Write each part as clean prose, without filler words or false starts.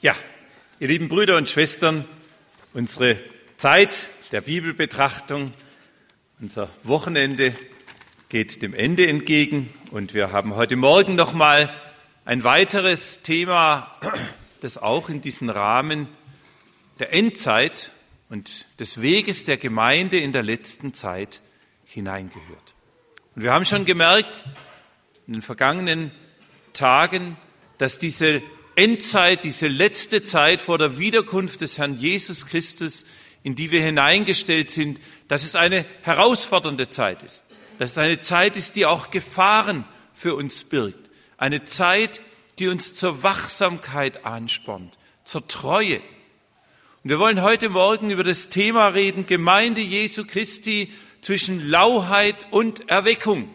Ja, ihr lieben Brüder und Schwestern, unsere Zeit der Bibelbetrachtung, unser Wochenende geht dem Ende entgegen und wir haben heute Morgen nochmal ein weiteres Thema, das auch in diesen Rahmen der Endzeit und des Weges der Gemeinde in der letzten Zeit hineingehört. Und wir haben schon gemerkt in den vergangenen Tagen, dass diese Endzeit, diese letzte Zeit vor der Wiederkunft des Herrn Jesus Christus, in die wir hineingestellt sind, dass es eine herausfordernde Zeit ist. Dass es eine Zeit ist, die auch Gefahren für uns birgt. Eine Zeit, die uns zur Wachsamkeit anspornt, zur Treue. Und wir wollen heute Morgen über das Thema reden, Gemeinde Jesu Christi zwischen Lauheit und Erweckung.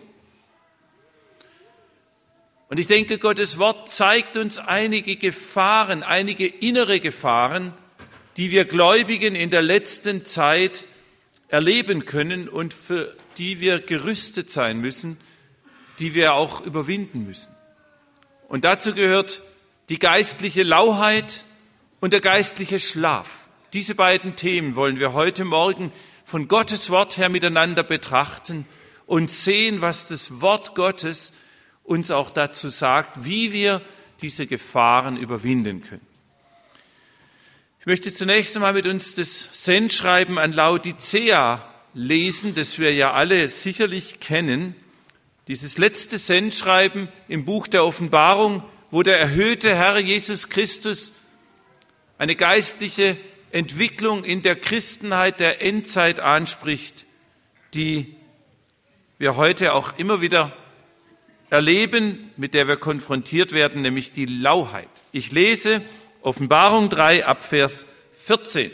Und ich denke, Gottes Wort zeigt uns einige Gefahren, einige innere Gefahren, die wir Gläubigen in der letzten Zeit erleben können und für die wir gerüstet sein müssen, die wir auch überwinden müssen. Und dazu gehört die geistliche Lauheit und der geistliche Schlaf. Diese beiden Themen wollen wir heute Morgen von Gottes Wort her miteinander betrachten und sehen, was das Wort Gottes uns auch dazu sagt, wie wir diese Gefahren überwinden können. Ich möchte zunächst einmal mit uns das Sendschreiben an Laodicea lesen, das wir ja alle sicherlich kennen. Dieses letzte Sendschreiben im Buch der Offenbarung, wo der erhöhte Herr Jesus Christus eine geistliche Entwicklung in der Christenheit der Endzeit anspricht, die wir heute auch immer wieder erleben, mit der wir konfrontiert werden, nämlich die Lauheit. Ich lese Offenbarung 3 ab Vers 14.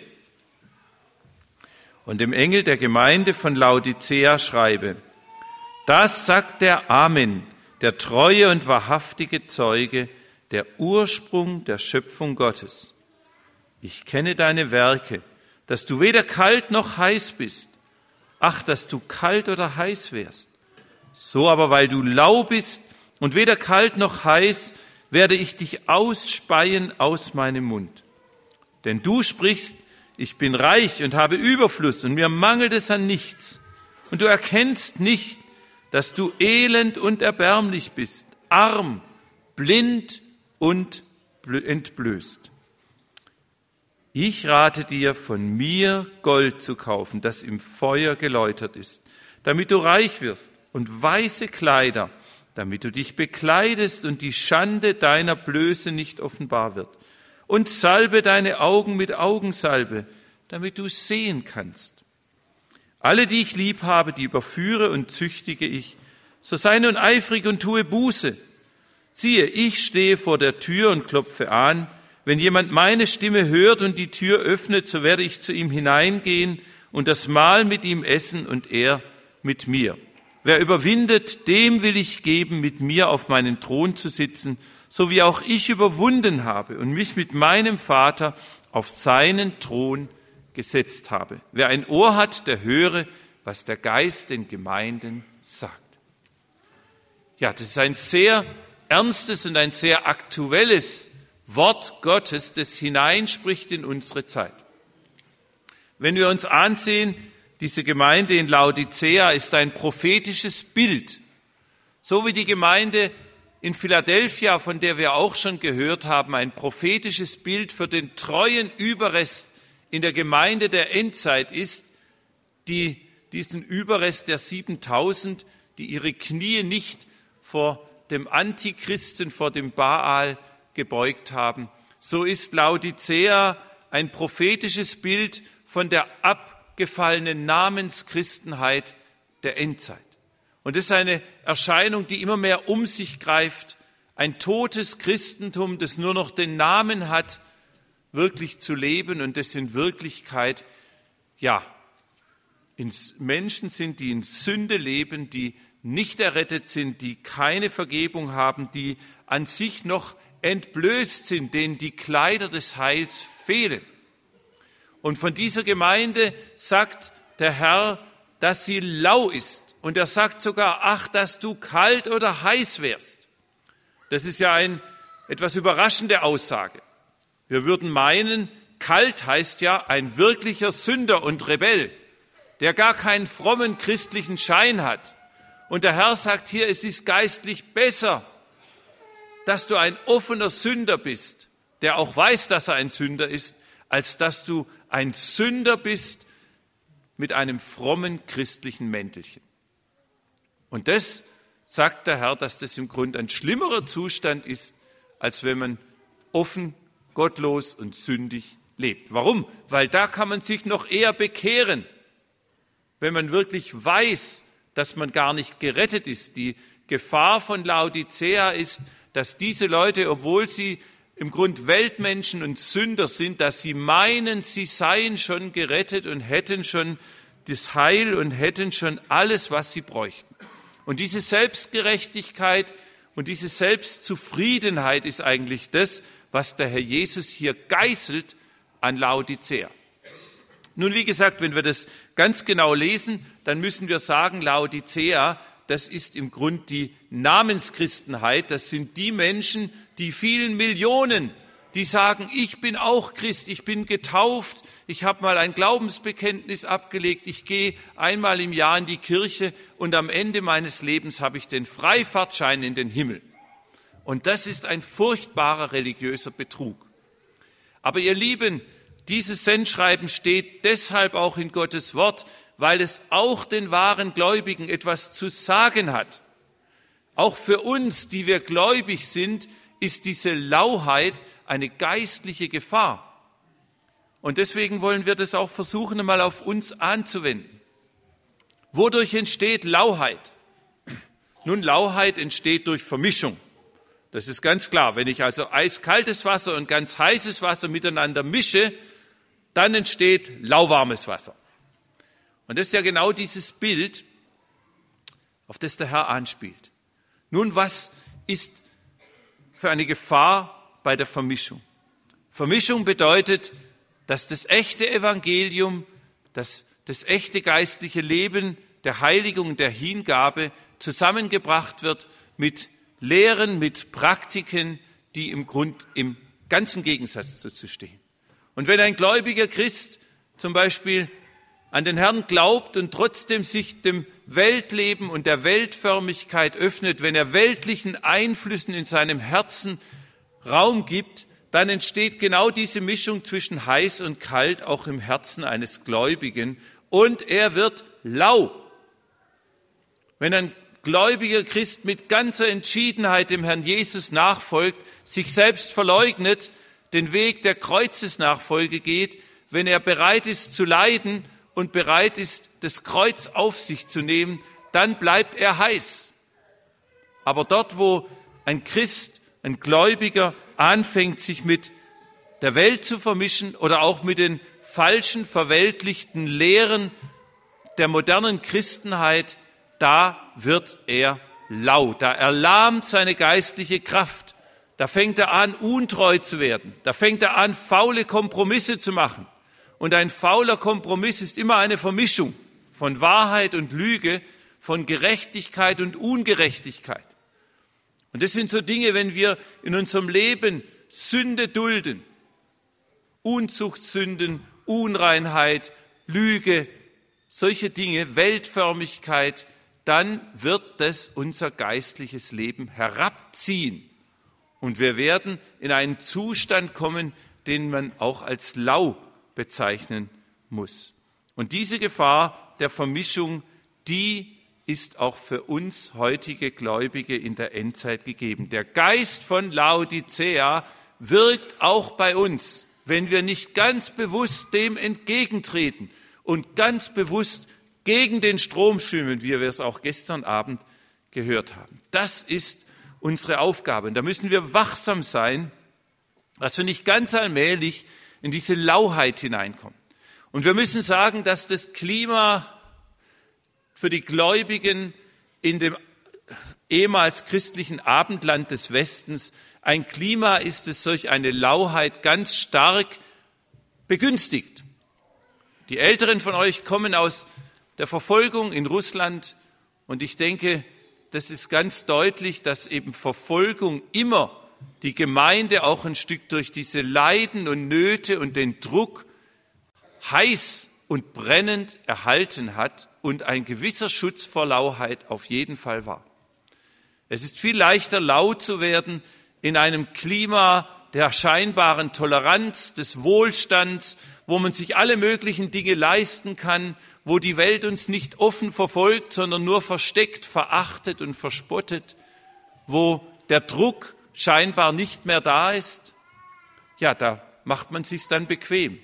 Und dem Engel der Gemeinde von Laodicea schreibe: Das sagt der Amen, der treue und wahrhaftige Zeuge, der Ursprung der Schöpfung Gottes. Ich kenne deine Werke, dass du weder kalt noch heiß bist. Ach, dass du kalt oder heiß wärst. So aber, weil du lau bist und weder kalt noch heiß, werde ich dich ausspeien aus meinem Mund. Denn du sprichst, ich bin reich und habe Überfluss und mir mangelt es an nichts. Und du erkennst nicht, dass du elend und erbärmlich bist, arm, blind und entblößt. Ich rate dir, von mir Gold zu kaufen, das im Feuer geläutert ist, damit du reich wirst, und weiße Kleider, damit du dich bekleidest und die Schande deiner Blöße nicht offenbar wird. Und salbe deine Augen mit Augensalbe, damit du sehen kannst. Alle, die ich lieb habe, die überführe und züchtige ich. So sei nun eifrig und tue Buße. Siehe, ich stehe vor der Tür und klopfe an. Wenn jemand meine Stimme hört und die Tür öffnet, so werde ich zu ihm hineingehen und das Mahl mit ihm essen und er mit mir. Wer überwindet, dem will ich geben, mit mir auf meinen Thron zu sitzen, so wie auch ich überwunden habe und mich mit meinem Vater auf seinen Thron gesetzt habe. Wer ein Ohr hat, der höre, was der Geist den Gemeinden sagt. Ja, das ist ein sehr ernstes und ein sehr aktuelles Wort Gottes, das hineinspricht in unsere Zeit. Wenn wir uns ansehen, diese Gemeinde in Laodicea ist ein prophetisches Bild, so wie die Gemeinde in Philadelphia, von der wir auch schon gehört haben, ein prophetisches Bild für den treuen Überrest in der Gemeinde der Endzeit ist, die diesen Überrest der 7000, die ihre Knie nicht vor dem Antichristen, vor dem Baal gebeugt haben. So ist Laodicea ein prophetisches Bild von der abgefallenen Namenschristenheit der Endzeit. Und das ist eine Erscheinung, die immer mehr um sich greift. Ein totes Christentum, das nur noch den Namen hat, wirklich zu leben und das in Wirklichkeit, Menschen sind, die in Sünde leben, die nicht errettet sind, die keine Vergebung haben, die an sich noch entblößt sind, denen die Kleider des Heils fehlen. Und von dieser Gemeinde sagt der Herr, dass sie lau ist. Und er sagt sogar, ach, dass du kalt oder heiß wärst. Das ist ja eine etwas überraschende Aussage. Wir würden meinen, kalt heißt ja ein wirklicher Sünder und Rebell, der gar keinen frommen christlichen Schein hat. Und der Herr sagt hier, es ist geistlich besser, dass du ein offener Sünder bist, der auch weiß, dass er ein Sünder ist, als dass du ein Sünder bist mit einem frommen christlichen Mäntelchen. Und das sagt der Herr, dass das im Grunde ein schlimmerer Zustand ist, als wenn man offen, gottlos und sündig lebt. Warum? Weil da kann man sich noch eher bekehren, wenn man wirklich weiß, dass man gar nicht gerettet ist. Die Gefahr von Laodicea ist, dass diese Leute, obwohl sie im Grund Weltmenschen und Sünder sind, dass sie meinen, sie seien schon gerettet und hätten schon das Heil und hätten schon alles, was sie bräuchten. Und diese Selbstgerechtigkeit und diese Selbstzufriedenheit ist eigentlich das, was der Herr Jesus hier geißelt an Laodicea. Nun, wie gesagt, wenn wir das ganz genau lesen, dann müssen wir sagen, Laodicea, das ist im Grund die Namenschristenheit. Das sind die Menschen, die vielen Millionen, die sagen, ich bin auch Christ, ich bin getauft, ich habe mal ein Glaubensbekenntnis abgelegt, ich gehe einmal im Jahr in die Kirche und am Ende meines Lebens habe ich den Freifahrtschein in den Himmel. Und das ist ein furchtbarer religiöser Betrug. Aber ihr Lieben, dieses Sendschreiben steht deshalb auch in Gottes Wort, weil es auch den wahren Gläubigen etwas zu sagen hat. Auch für uns, die wir gläubig sind, ist diese Lauheit eine geistliche Gefahr. Und deswegen wollen wir das auch versuchen, einmal auf uns anzuwenden. Wodurch entsteht Lauheit? Nun, Lauheit entsteht durch Vermischung. Das ist ganz klar. Wenn ich also eiskaltes Wasser und ganz heißes Wasser miteinander mische, dann entsteht lauwarmes Wasser. Und das ist ja genau dieses Bild, auf das der Herr anspielt. Nun, was ist für eine Gefahr bei der Vermischung? Vermischung bedeutet, dass das echte Evangelium, das echte geistliche Leben der Heiligung und der Hingabe zusammengebracht wird mit Lehren, mit Praktiken, die im Grund im ganzen Gegensatz dazu stehen. Und wenn ein gläubiger Christ zum Beispiel an den Herrn glaubt und trotzdem sich dem Weltleben und der Weltförmigkeit öffnet, wenn er weltlichen Einflüssen in seinem Herzen Raum gibt, dann entsteht genau diese Mischung zwischen heiß und kalt auch im Herzen eines Gläubigen und er wird lau. Wenn ein gläubiger Christ mit ganzer Entschiedenheit dem Herrn Jesus nachfolgt, sich selbst verleugnet, den Weg der Kreuzesnachfolge geht, wenn er bereit ist zu leiden und bereit ist, das Kreuz auf sich zu nehmen, dann bleibt er heiß. Aber dort, wo ein Christ, ein Gläubiger anfängt, sich mit der Welt zu vermischen oder auch mit den falschen, verweltlichten Lehren der modernen Christenheit, da wird er lau, da erlahmt seine geistliche Kraft. Da fängt er an, untreu zu werden. Da fängt er an, faule Kompromisse zu machen. Und ein fauler Kompromiss ist immer eine Vermischung von Wahrheit und Lüge, von Gerechtigkeit und Ungerechtigkeit. Und das sind so Dinge, wenn wir in unserem Leben Sünde dulden, Unzuchtsünden, Unreinheit, Lüge, solche Dinge, Weltförmigkeit, dann wird das unser geistliches Leben herabziehen. Und wir werden in einen Zustand kommen, den man auch als lau bezeichnen muss. Und diese Gefahr der Vermischung, die ist auch für uns heutige Gläubige in der Endzeit gegeben. Der Geist von Laodicea wirkt auch bei uns, wenn wir nicht ganz bewusst dem entgegentreten und ganz bewusst gegen den Strom schwimmen, wie wir es auch gestern Abend gehört haben. Das ist unsere Aufgabe. Und da müssen wir wachsam sein, dass wir nicht ganz allmählich in diese Lauheit hineinkommen. Und wir müssen sagen, dass das Klima für die Gläubigen in dem ehemals christlichen Abendland des Westens ein Klima ist, das solch eine Lauheit ganz stark begünstigt. Die Älteren von euch kommen aus der Verfolgung in Russland und ich denke, das ist ganz deutlich, dass eben Verfolgung immer die Gemeinde auch ein Stück durch diese Leiden und Nöte und den Druck heiß und brennend erhalten hat und ein gewisser Schutz vor Lauheit auf jeden Fall war. Es ist viel leichter, lau zu werden in einem Klima der scheinbaren Toleranz, des Wohlstands, wo man sich alle möglichen Dinge leisten kann, wo die Welt uns nicht offen verfolgt, sondern nur versteckt, verachtet und verspottet, wo der Druck scheinbar nicht mehr da ist. Ja, da macht man sich's dann bequem.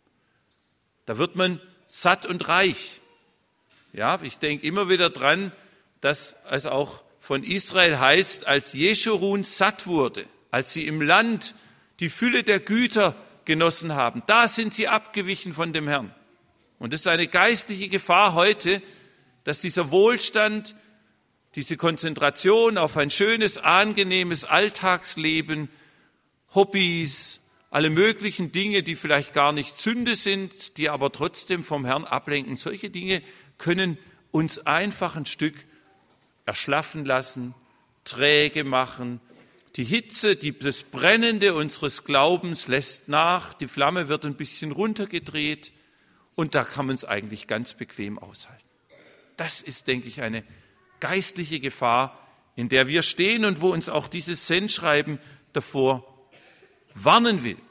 Da wird man satt und reich. Ja, ich denke immer wieder dran, dass es auch von Israel heißt, als Jeschurun satt wurde, als sie im Land die Fülle der Güter genossen haben, da sind sie abgewichen von dem Herrn. Und es ist eine geistliche Gefahr heute, dass dieser Wohlstand, diese Konzentration auf ein schönes, angenehmes Alltagsleben, Hobbys, alle möglichen Dinge, die vielleicht gar nicht Sünde sind, die aber trotzdem vom Herrn ablenken, solche Dinge können uns einfach ein Stück erschlaffen lassen, träge machen. Die Hitze, das Brennende unseres Glaubens lässt nach, die Flamme wird ein bisschen runtergedreht und da kann man es eigentlich ganz bequem aushalten. Das ist, denke ich, eine geistliche Gefahr, in der wir stehen und wo uns auch dieses Sendschreiben davor warnen will.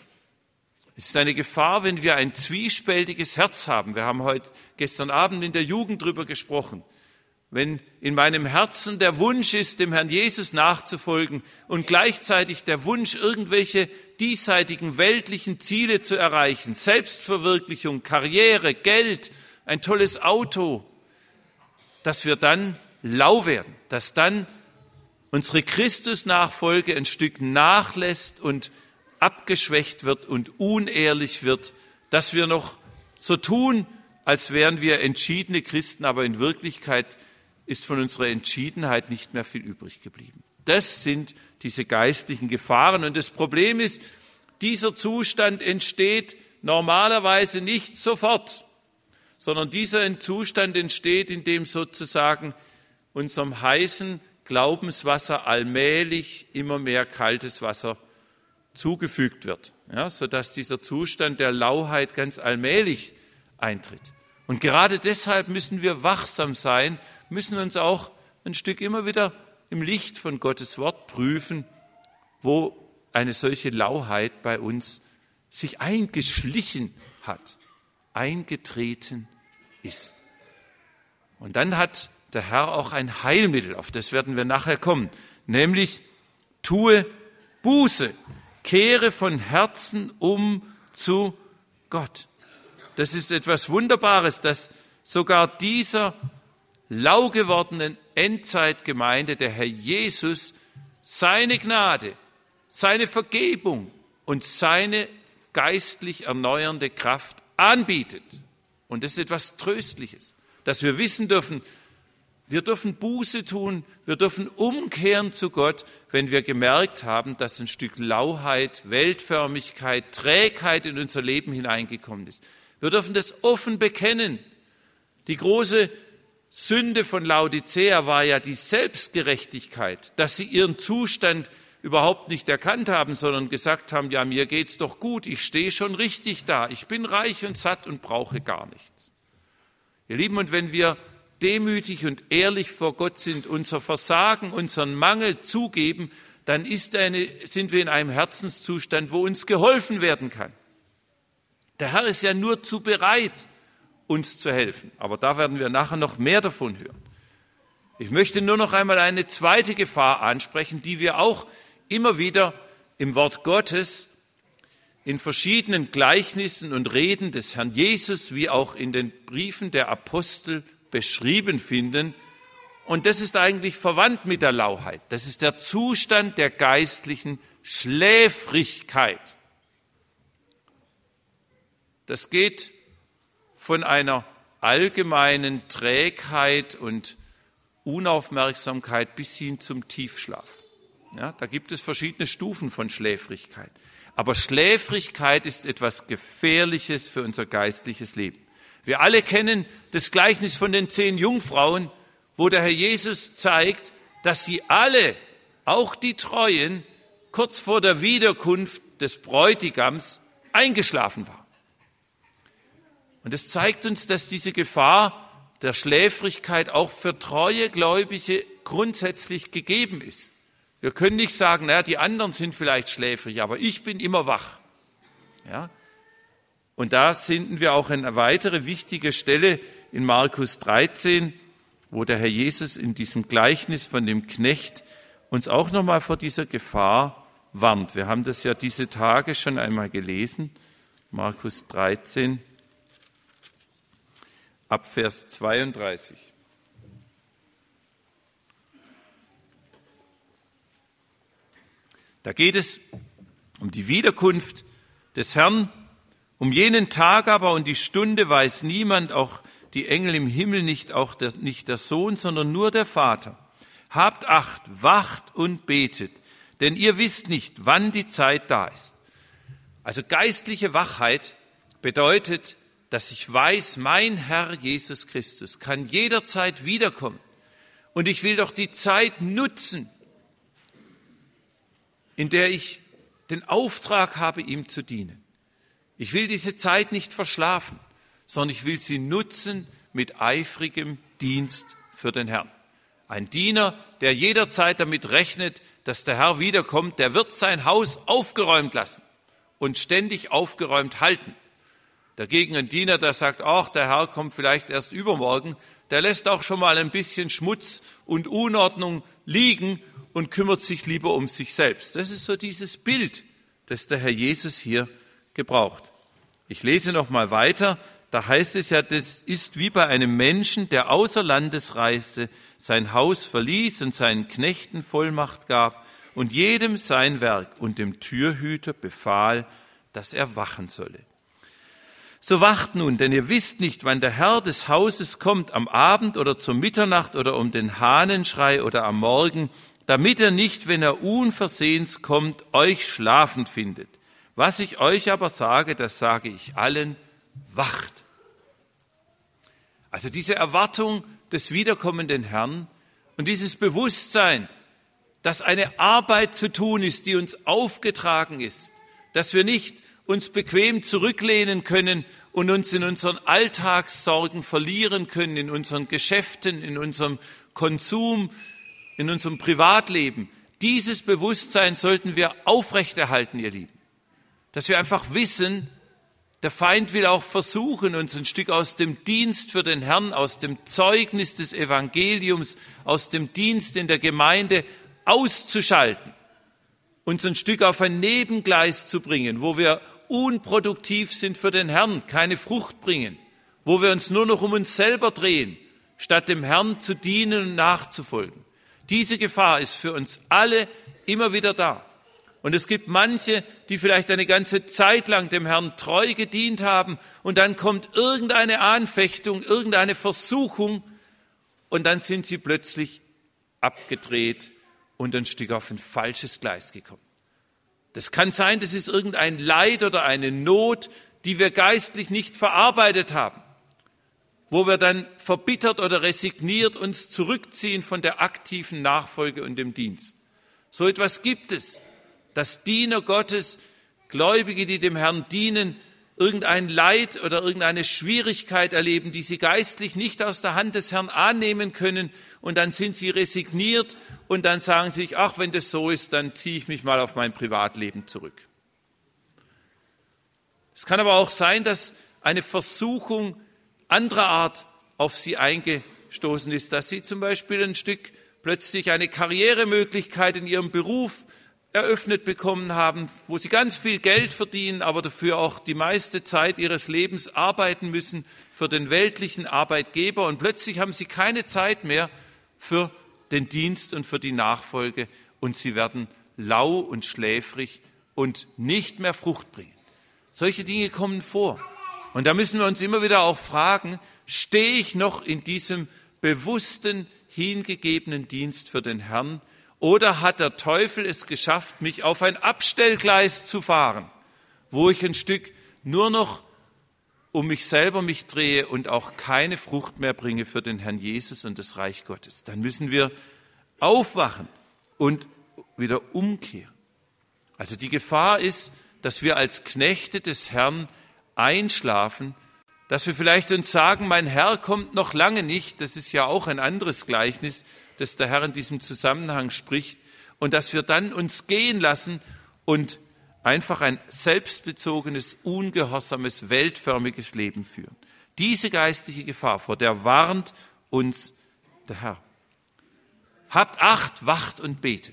Es ist eine Gefahr, wenn wir ein zwiespältiges Herz haben. Wir haben gestern Abend in der Jugend drüber gesprochen. Wenn in meinem Herzen der Wunsch ist, dem Herrn Jesus nachzufolgen und gleichzeitig der Wunsch, irgendwelche diesseitigen weltlichen Ziele zu erreichen, Selbstverwirklichung, Karriere, Geld, ein tolles Auto, dass wir dann lau werden, dass dann unsere Christusnachfolge ein Stück nachlässt und abgeschwächt wird und unehrlich wird, dass wir noch so tun, als wären wir entschiedene Christen, aber in Wirklichkeit ist von unserer Entschiedenheit nicht mehr viel übrig geblieben. Das sind diese geistlichen Gefahren. Und das Problem ist, dieser Zustand entsteht normalerweise nicht sofort, sondern dieser Zustand entsteht, indem sozusagen unserem heißen Glaubenswasser allmählich immer mehr kaltes Wasser zugefügt wird, ja, sodass dieser Zustand der Lauheit ganz allmählich eintritt. Und gerade deshalb müssen wir wachsam sein, müssen uns auch ein Stück immer wieder im Licht von Gottes Wort prüfen, wo eine solche Lauheit bei uns sich eingeschlichen hat, eingetreten ist. Und dann hat der Herr auch ein Heilmittel, auf das werden wir nachher kommen, nämlich tue Buße, kehre von Herzen um zu Gott. Das ist etwas Wunderbares, dass sogar dieser lau gewordenen Endzeitgemeinde der Herr Jesus seine Gnade, seine Vergebung und seine geistlich erneuernde Kraft anbietet. Und das ist etwas Tröstliches, dass wir wissen dürfen, wir dürfen Buße tun, wir dürfen umkehren zu Gott, wenn wir gemerkt haben, dass ein Stück Lauheit, Weltförmigkeit, Trägheit in unser Leben hineingekommen ist. Wir dürfen das offen bekennen. Die große Sünde von Laodicea war ja die Selbstgerechtigkeit, dass sie ihren Zustand überhaupt nicht erkannt haben, sondern gesagt haben, ja, mir geht's doch gut, ich stehe schon richtig da, ich bin reich und satt und brauche gar nichts. Ihr Lieben, und wenn wir demütig und ehrlich vor Gott sind, unser Versagen, unseren Mangel zugeben, dann sind wir in einem Herzenszustand, wo uns geholfen werden kann. Der Herr ist ja nur zu bereit, uns zu helfen. Aber da werden wir nachher noch mehr davon hören. Ich möchte nur noch einmal eine zweite Gefahr ansprechen, die wir auch immer wieder im Wort Gottes in verschiedenen Gleichnissen und Reden des Herrn Jesus wie auch in den Briefen der Apostel beschrieben finden. Und das ist eigentlich verwandt mit der Lauheit. Das ist der Zustand der geistlichen Schläfrigkeit. Das geht von einer allgemeinen Trägheit und Unaufmerksamkeit bis hin zum Tiefschlaf. Ja, da gibt es verschiedene Stufen von Schläfrigkeit. Aber Schläfrigkeit ist etwas Gefährliches für unser geistliches Leben. Wir alle kennen das Gleichnis von den 10 Jungfrauen, wo der Herr Jesus zeigt, dass sie alle, auch die Treuen, kurz vor der Wiederkunft des Bräutigams eingeschlafen war. Und es zeigt uns, dass diese Gefahr der Schläfrigkeit auch für treue Gläubige grundsätzlich gegeben ist. Wir können nicht sagen, naja, die anderen sind vielleicht schläfrig, aber ich bin immer wach. Ja? Und da finden wir auch eine weitere wichtige Stelle in Markus 13, wo der Herr Jesus in diesem Gleichnis von dem Knecht uns auch nochmal vor dieser Gefahr warnt. Wir haben das ja diese Tage schon einmal gelesen, Markus 13, ab Vers 32. Da geht es um die Wiederkunft des Herrn, um jenen Tag aber und die Stunde weiß niemand, auch die Engel im Himmel nicht, nicht der Sohn, sondern nur der Vater. Habt Acht, wacht und betet, denn ihr wisst nicht, wann die Zeit da ist. Also geistliche Wachheit bedeutet, dass ich weiß, mein Herr Jesus Christus kann jederzeit wiederkommen. Und ich will doch die Zeit nutzen, in der ich den Auftrag habe, ihm zu dienen. Ich will diese Zeit nicht verschlafen, sondern ich will sie nutzen mit eifrigem Dienst für den Herrn. Ein Diener, der jederzeit damit rechnet, dass der Herr wiederkommt, der wird sein Haus aufgeräumt lassen und ständig aufgeräumt halten. Dagegen ein Diener, der sagt, ach, der Herr kommt vielleicht erst übermorgen, der lässt auch schon mal ein bisschen Schmutz und Unordnung liegen und kümmert sich lieber um sich selbst. Das ist so dieses Bild, das der Herr Jesus hier gebraucht. Ich lese noch mal weiter. Da heißt es ja, das ist wie bei einem Menschen, der außer Landes reiste, sein Haus verließ und seinen Knechten Vollmacht gab und jedem sein Werk und dem Türhüter befahl, dass er wachen solle. So wacht nun, denn ihr wisst nicht, wann der Herr des Hauses kommt, am Abend oder zur Mitternacht oder um den Hahnenschrei oder am Morgen, damit er nicht, wenn er unversehens kommt, euch schlafend findet. Was ich euch aber sage, das sage ich allen, wacht. Also diese Erwartung des wiederkommenden Herrn und dieses Bewusstsein, dass eine Arbeit zu tun ist, die uns aufgetragen ist, dass wir nicht uns bequem zurücklehnen können und uns in unseren Alltagssorgen verlieren können, in unseren Geschäften, in unserem Konsum, in unserem Privatleben. Dieses Bewusstsein sollten wir aufrechterhalten, ihr Lieben. Dass wir einfach wissen, der Feind will auch versuchen, uns ein Stück aus dem Dienst für den Herrn, aus dem Zeugnis des Evangeliums, aus dem Dienst in der Gemeinde auszuschalten, uns ein Stück auf ein Nebengleis zu bringen, wo wir unproduktiv sind für den Herrn, keine Frucht bringen, wo wir uns nur noch um uns selber drehen, statt dem Herrn zu dienen und nachzufolgen. Diese Gefahr ist für uns alle immer wieder da. Und es gibt manche, die vielleicht eine ganze Zeit lang dem Herrn treu gedient haben und dann kommt irgendeine Anfechtung, irgendeine Versuchung und dann sind sie plötzlich abgedreht und ein Stück auf ein falsches Gleis gekommen. Das kann sein, das ist irgendein Leid oder eine Not, die wir geistlich nicht verarbeitet haben, wo wir dann verbittert oder resigniert uns zurückziehen von der aktiven Nachfolge und dem Dienst. So etwas gibt es, dass Diener Gottes, Gläubige, die dem Herrn dienen, irgendein Leid oder irgendeine Schwierigkeit erleben, die sie geistlich nicht aus der Hand des Herrn annehmen können und dann sind sie resigniert und dann sagen sie sich, ach, wenn das so ist, dann ziehe ich mich mal auf mein Privatleben zurück. Es kann aber auch sein, dass eine Versuchung anderer Art auf sie eingestoßen ist, dass sie zum Beispiel ein Stück plötzlich eine Karrieremöglichkeit in ihrem Beruf eröffnet bekommen haben, wo sie ganz viel Geld verdienen, aber dafür auch die meiste Zeit ihres Lebens arbeiten müssen für den weltlichen Arbeitgeber und plötzlich haben sie keine Zeit mehr für den Dienst und für die Nachfolge und sie werden lau und schläfrig und nicht mehr Frucht bringen. Solche Dinge kommen vor. Und da müssen wir uns immer wieder auch fragen, stehe ich noch in diesem bewussten, hingegebenen Dienst für den Herrn oder hat der Teufel es geschafft, mich auf ein Abstellgleis zu fahren, wo ich ein Stück nur noch um mich selber drehe und auch keine Frucht mehr bringe für den Herrn Jesus und das Reich Gottes. Dann müssen wir aufwachen und wieder umkehren. Also die Gefahr ist, dass wir als Knechte des Herrn einschlafen, dass wir vielleicht uns sagen, mein Herr kommt noch lange nicht. Das ist ja auch ein anderes Gleichnis, das der Herr in diesem Zusammenhang spricht. Und dass wir dann uns gehen lassen und einfach ein selbstbezogenes, ungehorsames, weltförmiges Leben führen. Diese geistliche Gefahr, vor der warnt uns der Herr. Habt Acht, wacht und betet.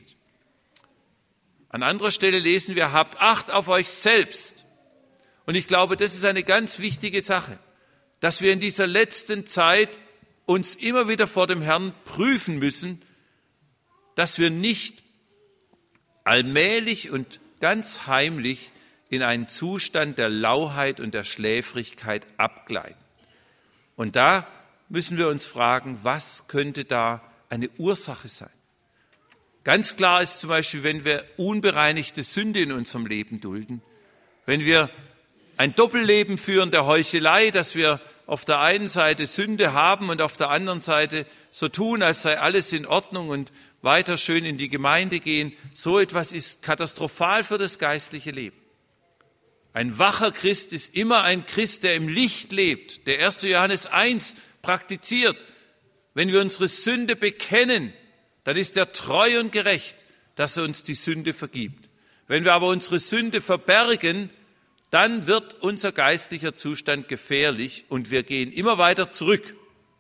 An anderer Stelle lesen wir, habt Acht auf euch selbst. Und ich glaube, das ist eine ganz wichtige Sache, dass wir in dieser letzten Zeit uns immer wieder vor dem Herrn prüfen müssen, dass wir nicht allmählich und ganz heimlich in einen Zustand der Lauheit und der Schläfrigkeit abgleiten. Und da müssen wir uns fragen, was könnte da eine Ursache sein? Ganz klar ist zum Beispiel, wenn wir unbereinigte Sünde in unserem Leben dulden, wenn wir ein Doppelleben führen der Heuchelei, dass wir auf der einen Seite Sünde haben und auf der anderen Seite so tun, als sei alles in Ordnung und weiter schön in die Gemeinde gehen, so etwas ist katastrophal für das geistliche Leben. Ein wacher Christ ist immer ein Christ, der im Licht lebt, der 1. Johannes 1 praktiziert. Wenn wir unsere Sünde bekennen, dann ist er treu und gerecht, dass er uns die Sünde vergibt. Wenn wir aber unsere Sünde verbergen, dann wird unser geistlicher Zustand gefährlich und wir gehen immer weiter zurück.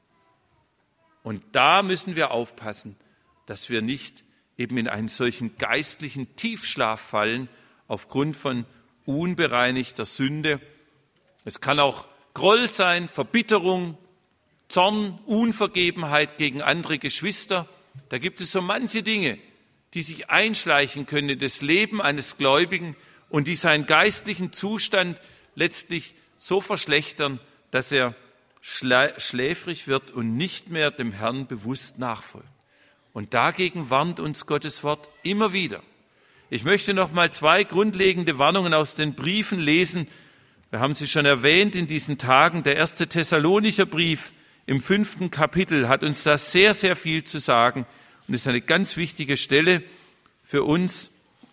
Und da müssen wir aufpassen, dass wir nicht eben in einen solchen geistlichen Tiefschlaf fallen aufgrund von unbereinigter Sünde. Es kann auch Groll sein, Verbitterung, Zorn, Unvergebenheit gegen andere Geschwister. Da gibt es so manche Dinge, die sich einschleichen können in das Leben eines Gläubigen und die seinen geistlichen Zustand letztlich so verschlechtern, dass er schläfrig wird und nicht mehr dem Herrn bewusst nachfolgt. Und dagegen warnt uns Gottes Wort immer wieder. Ich möchte noch mal 2 grundlegende Warnungen aus den Briefen lesen. Wir haben sie schon erwähnt in diesen Tagen. Der 1. Thessalonicher Brief im 5. Kapitel hat uns da sehr, sehr viel zu sagen und ist eine ganz wichtige Stelle für uns,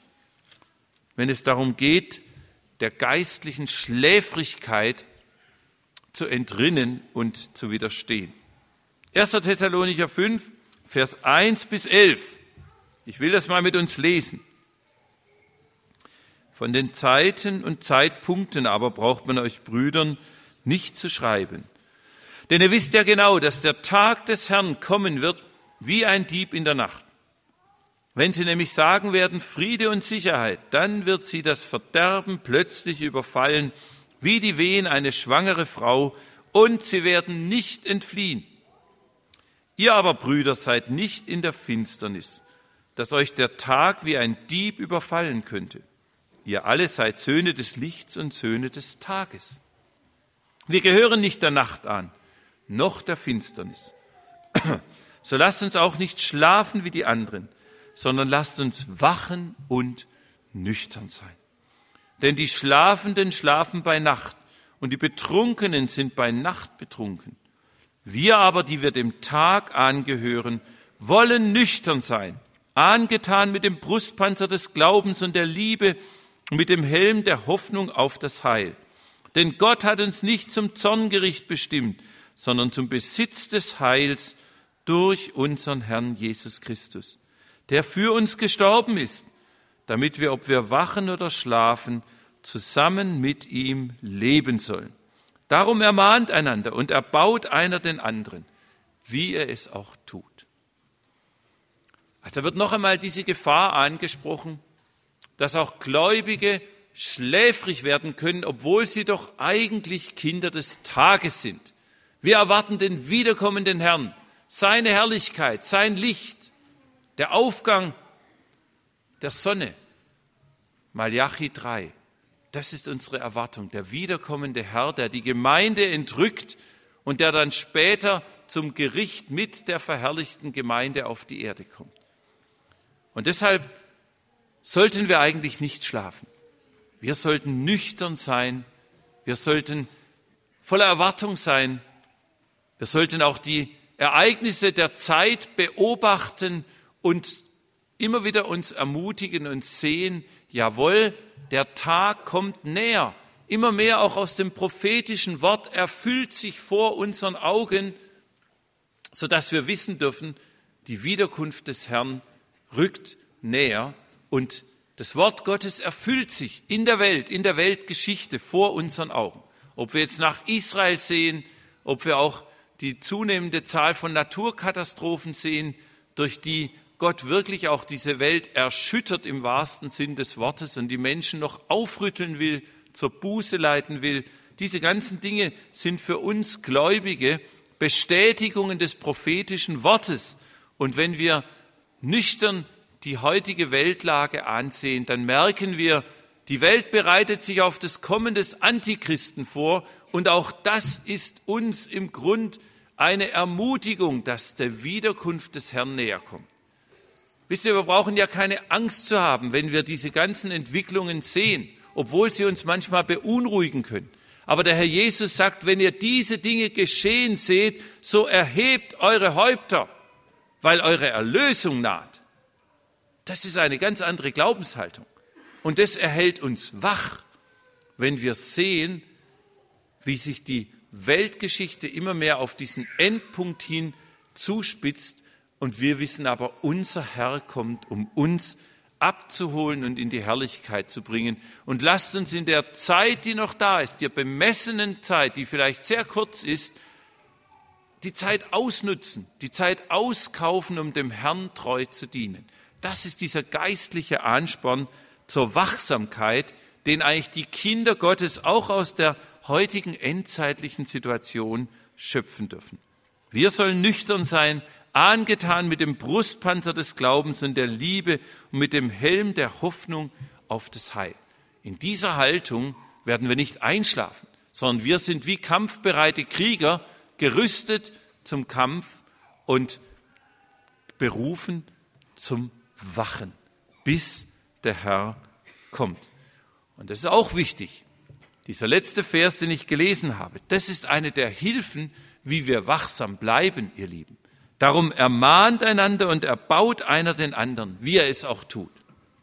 wenn es darum geht, der geistlichen Schläfrigkeit zu entrinnen und zu widerstehen. 1. Thessalonicher 5, Vers 1 bis 11. Ich will das mal mit uns lesen. Von den Zeiten und Zeitpunkten aber braucht man euch Brüdern nicht zu schreiben. Denn ihr wisst ja genau, dass der Tag des Herrn kommen wird wie ein Dieb in der Nacht. Wenn sie nämlich sagen werden, Friede und Sicherheit, dann wird sie das Verderben plötzlich überfallen, wie die Wehen eine schwangere Frau, und sie werden nicht entfliehen. Ihr aber, Brüder, seid nicht in der Finsternis, dass euch der Tag wie ein Dieb überfallen könnte. Ihr alle seid Söhne des Lichts und Söhne des Tages. Wir gehören nicht der Nacht an, noch der Finsternis. So lasst uns auch nicht schlafen wie die anderen, sondern lasst uns wachen und nüchtern sein. Denn die Schlafenden schlafen bei Nacht und die Betrunkenen sind bei Nacht betrunken. Wir aber, die wir dem Tag angehören, wollen nüchtern sein, angetan mit dem Brustpanzer des Glaubens und der Liebe und mit dem Helm der Hoffnung auf das Heil. Denn Gott hat uns nicht zum Zorngericht bestimmt, sondern zum Besitz des Heils durch unseren Herrn Jesus Christus, der für uns gestorben ist, damit wir, ob wir wachen oder schlafen, zusammen mit ihm leben sollen. Darum ermahnt einander und erbaut einer den anderen, wie er es auch tut. Also wird noch einmal diese Gefahr angesprochen, dass auch Gläubige schläfrig werden können, obwohl sie doch eigentlich Kinder des Tages sind. Wir erwarten den wiederkommenden Herrn, seine Herrlichkeit, sein Licht, der Aufgang der Sonne. Malachi 3, das ist unsere Erwartung, der wiederkommende Herr, der die Gemeinde entrückt und der dann später zum Gericht mit der verherrlichten Gemeinde auf die Erde kommt. Und deshalb sollten wir eigentlich nicht schlafen. Wir sollten nüchtern sein, wir sollten voller Erwartung sein, wir sollten auch die Ereignisse der Zeit beobachten und immer wieder uns ermutigen und sehen, jawohl, der Tag kommt näher. Immer mehr auch aus dem prophetischen Wort erfüllt sich vor unseren Augen, sodass wir wissen dürfen, die Wiederkunft des Herrn rückt näher und das Wort Gottes erfüllt sich in der Weltgeschichte vor unseren Augen. Ob wir jetzt nach Israel sehen, ob wir auch die zunehmende Zahl von Naturkatastrophen sehen, durch die Gott wirklich auch diese Welt erschüttert im wahrsten Sinn des Wortes und die Menschen noch aufrütteln will, zur Buße leiten will. Diese ganzen Dinge sind für uns Gläubige Bestätigungen des prophetischen Wortes. Und wenn wir nüchtern die heutige Weltlage ansehen, dann merken wir, die Welt bereitet sich auf das Kommen des Antichristen vor. Und auch das ist uns im Grund eine Ermutigung, dass der Wiederkunft des Herrn näher kommt. Wisst ihr, wir brauchen ja keine Angst zu haben, wenn wir diese ganzen Entwicklungen sehen, obwohl sie uns manchmal beunruhigen können. Aber der Herr Jesus sagt, wenn ihr diese Dinge geschehen seht, so erhebt eure Häupter, weil eure Erlösung naht. Das ist eine ganz andere Glaubenshaltung. Und das erhält uns wach, wenn wir sehen, wie sich die Weltgeschichte immer mehr auf diesen Endpunkt hin zuspitzt. Und wir wissen aber, unser Herr kommt, um uns abzuholen und in die Herrlichkeit zu bringen. Und lasst uns in der Zeit, die noch da ist, der bemessenen Zeit, die vielleicht sehr kurz ist, die Zeit ausnutzen, die Zeit auskaufen, um dem Herrn treu zu dienen. Das ist dieser geistliche Ansporn zur Wachsamkeit, den eigentlich die Kinder Gottes auch aus der heutigen endzeitlichen Situation schöpfen dürfen. Wir sollen nüchtern sein, angetan mit dem Brustpanzer des Glaubens und der Liebe und mit dem Helm der Hoffnung auf das Heil. In dieser Haltung werden wir nicht einschlafen, sondern wir sind wie kampfbereite Krieger, gerüstet zum Kampf und berufen zum Wachen, bis der Herr kommt. Und das ist auch wichtig. Dieser letzte Vers, den ich gelesen habe, das ist eine der Hilfen, wie wir wachsam bleiben, ihr Lieben. Darum ermahnt einander und erbaut einer den anderen, wie er es auch tut.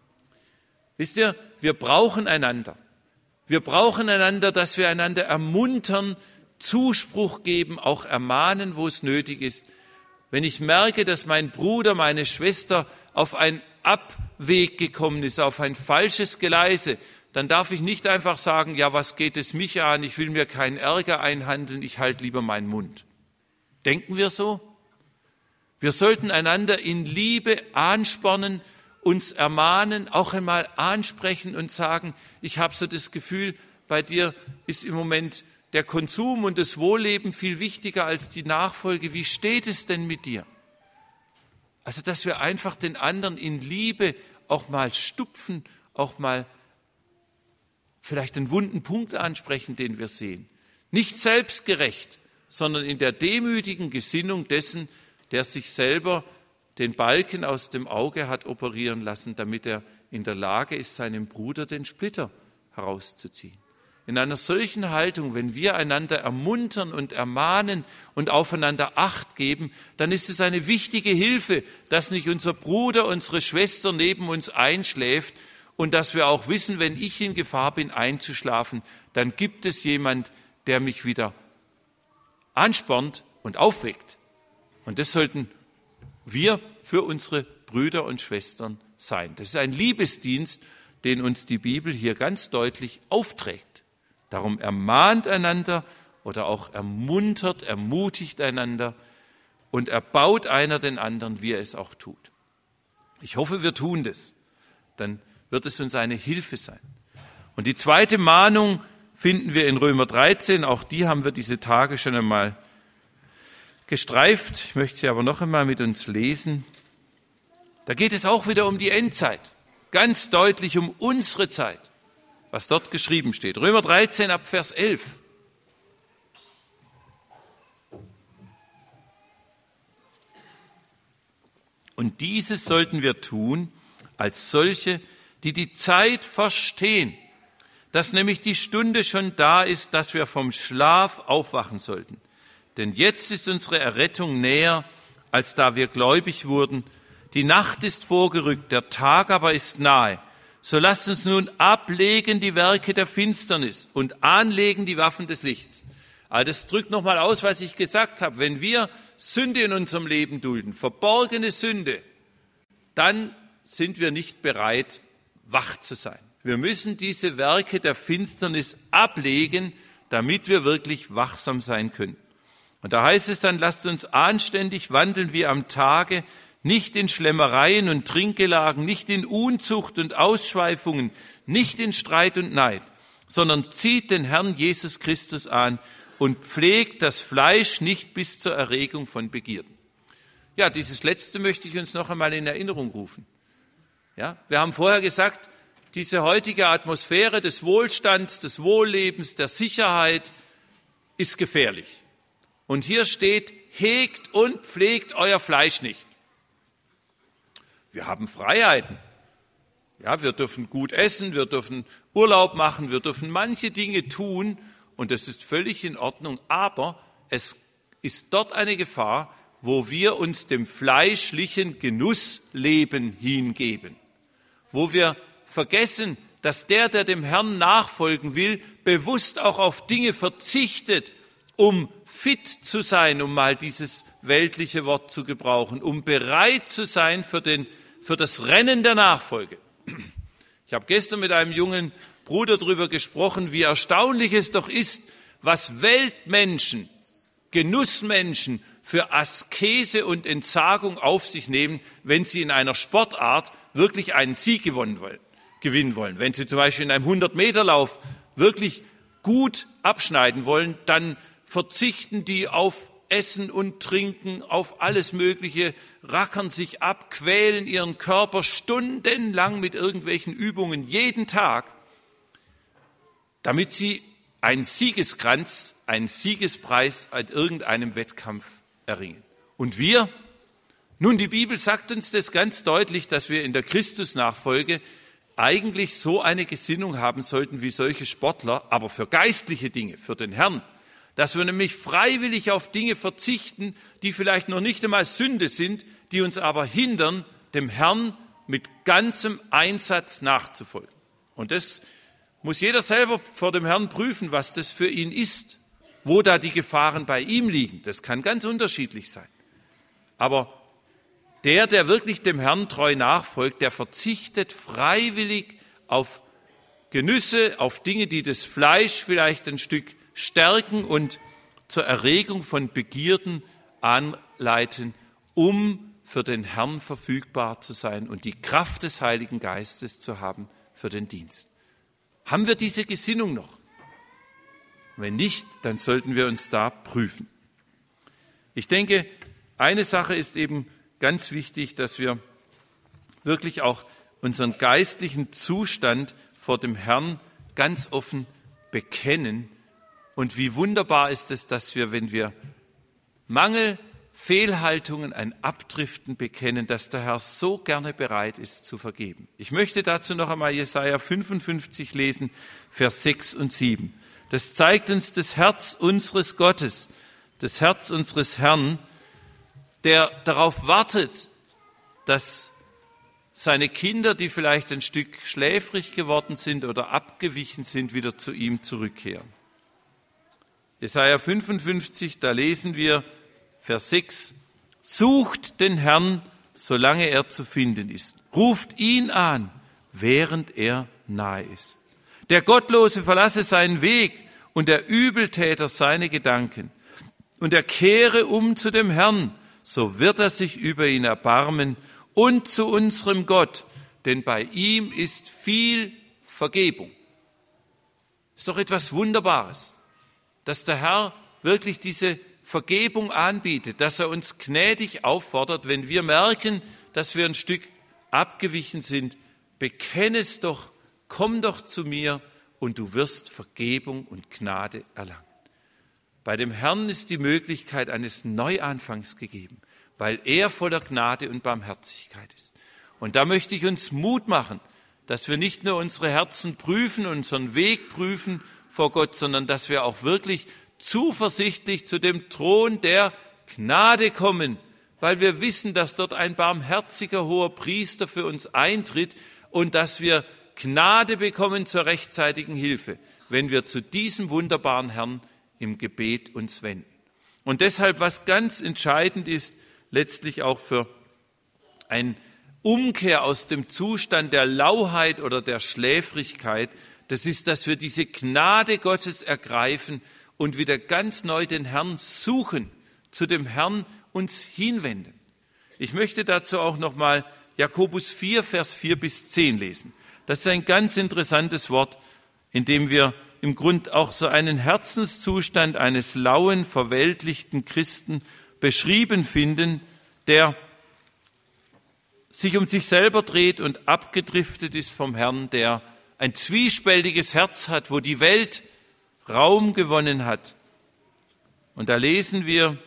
Wisst ihr, wir brauchen einander. Wir brauchen einander, dass wir einander ermuntern, Zuspruch geben, auch ermahnen, wo es nötig ist. Wenn ich merke, dass mein Bruder, meine Schwester auf einen Abweg gekommen ist, auf ein falsches Geleise, dann darf ich nicht einfach sagen, ja, was geht es mich an, ich will mir keinen Ärger einhandeln, ich halte lieber meinen Mund. Denken wir so? Wir sollten einander in Liebe anspornen, uns ermahnen, auch einmal ansprechen und sagen, ich habe so das Gefühl, bei dir ist im Moment der Konsum und das Wohlleben viel wichtiger als die Nachfolge. Wie steht es denn mit dir? Also, dass wir einfach den anderen in Liebe auch mal stupfen, auch mal vielleicht einen wunden Punkt ansprechen, den wir sehen. Nicht selbstgerecht, sondern in der demütigen Gesinnung dessen, der sich selber den Balken aus dem Auge hat operieren lassen, damit er in der Lage ist, seinem Bruder den Splitter herauszuziehen. In einer solchen Haltung, wenn wir einander ermuntern und ermahnen und aufeinander Acht geben, dann ist es eine wichtige Hilfe, dass nicht unser Bruder, unsere Schwester neben uns einschläft und dass wir auch wissen, wenn ich in Gefahr bin, einzuschlafen, dann gibt es jemand, der mich wieder anspornt und aufweckt. Und das sollten wir für unsere Brüder und Schwestern sein. Das ist ein Liebesdienst, den uns die Bibel hier ganz deutlich aufträgt. Darum ermahnt einander oder auch ermuntert, ermutigt einander und erbaut einer den anderen, wie er es auch tut. Ich hoffe, wir tun das. Dann wird es uns eine Hilfe sein. Und die zweite Mahnung finden wir in Römer 13. Auch die haben wir diese Tage schon einmal gestreift. Ich möchte sie aber noch einmal mit uns lesen. Da geht es auch wieder um die Endzeit. Ganz deutlich um unsere Zeit, was dort geschrieben steht. Römer 13 ab Vers 11. Und dieses sollten wir tun als solche, die die Zeit verstehen, dass nämlich die Stunde schon da ist, dass wir vom Schlaf aufwachen sollten. Denn jetzt ist unsere Errettung näher, als da wir gläubig wurden. Die Nacht ist vorgerückt, der Tag aber ist nahe. So lasst uns nun ablegen die Werke der Finsternis und anlegen die Waffen des Lichts. Aber das drückt nochmal aus, was ich gesagt habe. Wenn wir Sünde in unserem Leben dulden, verborgene Sünde, dann sind wir nicht bereit, wach zu sein. Wir müssen diese Werke der Finsternis ablegen, damit wir wirklich wachsam sein können. Und da heißt es dann, lasst uns anständig wandeln wie am Tage, nicht in Schlemmereien und Trinkgelagen, nicht in Unzucht und Ausschweifungen, nicht in Streit und Neid, sondern zieht den Herrn Jesus Christus an und pflegt das Fleisch nicht bis zur Erregung von Begierden. Ja, dieses Letzte möchte ich uns noch einmal in Erinnerung rufen. Ja, wir haben vorher gesagt, diese heutige Atmosphäre des Wohlstands, des Wohllebens, der Sicherheit ist gefährlich. Und hier steht, hegt und pflegt euer Fleisch nicht. Wir haben Freiheiten. Ja, wir dürfen gut essen, wir dürfen Urlaub machen, wir dürfen manche Dinge tun und das ist völlig in Ordnung. Aber es ist dort eine Gefahr, wo wir uns dem fleischlichen Genussleben hingeben, wo wir vergessen, dass der dem Herrn nachfolgen will, bewusst auch auf Dinge verzichtet, um fit zu sein, um mal dieses weltliche Wort zu gebrauchen, um bereit zu sein für das Rennen der Nachfolge. Ich habe gestern mit einem jungen Bruder darüber gesprochen, wie erstaunlich es doch ist, was Weltmenschen, Genussmenschen für Askese und Entsagung auf sich nehmen, wenn sie in einer Sportart wirklich einen Sieg gewinnen wollen. Wenn sie zum Beispiel in einem 100-Meter-Lauf wirklich gut abschneiden wollen, dann verzichten die auf Essen und Trinken, auf alles Mögliche, rackern sich ab, quälen ihren Körper stundenlang mit irgendwelchen Übungen jeden Tag, damit sie einen Siegeskranz, einen Siegespreis an irgendeinem Wettkampf erringen. Und wir? Nun, die Bibel sagt uns das ganz deutlich, dass wir in der Christusnachfolge eigentlich so eine Gesinnung haben sollten wie solche Sportler, aber für geistliche Dinge, für den Herrn. Dass wir nämlich freiwillig auf Dinge verzichten, die vielleicht noch nicht einmal Sünde sind, die uns aber hindern, dem Herrn mit ganzem Einsatz nachzufolgen. Und das muss jeder selber vor dem Herrn prüfen, was das für ihn ist, wo da die Gefahren bei ihm liegen. Das kann ganz unterschiedlich sein. Aber der wirklich dem Herrn treu nachfolgt, der verzichtet freiwillig auf Genüsse, auf Dinge, die das Fleisch vielleicht ein Stück stärken und zur Erregung von Begierden anleiten, um für den Herrn verfügbar zu sein und die Kraft des Heiligen Geistes zu haben für den Dienst. Haben wir diese Gesinnung noch? Wenn nicht, dann sollten wir uns da prüfen. Ich denke, eine Sache ist eben ganz wichtig, dass wir wirklich auch unseren geistlichen Zustand vor dem Herrn ganz offen bekennen. Und wie wunderbar ist es, dass wir, wenn wir Mangel, Fehlhaltungen, ein Abdriften bekennen, dass der Herr so gerne bereit ist zu vergeben. Ich möchte dazu noch einmal Jesaja 55 lesen, Vers 6 und 7. Das zeigt uns das Herz unseres Gottes, das Herz unseres Herrn, der darauf wartet, dass seine Kinder, die vielleicht ein Stück schläfrig geworden sind oder abgewichen sind, wieder zu ihm zurückkehren. Jesaja 55, da lesen wir Vers 6, sucht den Herrn, solange er zu finden ist. Ruft ihn an, während er nahe ist. Der Gottlose verlasse seinen Weg und der Übeltäter seine Gedanken. Und er kehre um zu dem Herrn, so wird er sich über ihn erbarmen und zu unserem Gott, denn bei ihm ist viel Vergebung. Ist doch etwas Wunderbares, dass der Herr wirklich diese Vergebung anbietet, dass er uns gnädig auffordert, wenn wir merken, dass wir ein Stück abgewichen sind, bekenne es doch, komm doch zu mir und du wirst Vergebung und Gnade erlangen. Bei dem Herrn ist die Möglichkeit eines Neuanfangs gegeben, weil er voller Gnade und Barmherzigkeit ist. Und da möchte ich uns Mut machen, dass wir nicht nur unsere Herzen prüfen, unseren Weg prüfen vor Gott, sondern dass wir auch wirklich zuversichtlich zu dem Thron der Gnade kommen, weil wir wissen, dass dort ein barmherziger hoher Priester für uns eintritt und dass wir Gnade bekommen zur rechtzeitigen Hilfe, wenn wir zu diesem wunderbaren Herrn im Gebet uns wenden. Und deshalb, was ganz entscheidend ist, letztlich auch für eine Umkehr aus dem Zustand der Lauheit oder der Schläfrigkeit, das ist, dass wir diese Gnade Gottes ergreifen und wieder ganz neu den Herrn suchen, zu dem Herrn uns hinwenden. Ich möchte dazu auch nochmal Jakobus 4, Vers 4 bis 10 lesen. Das ist ein ganz interessantes Wort, in dem wir im Grund auch so einen Herzenszustand eines lauen, verweltlichten Christen beschrieben finden, der sich um sich selber dreht und abgedriftet ist vom Herrn, der ein zwiespältiges Herz hat, wo die Welt Raum gewonnen hat. Und da lesen wir,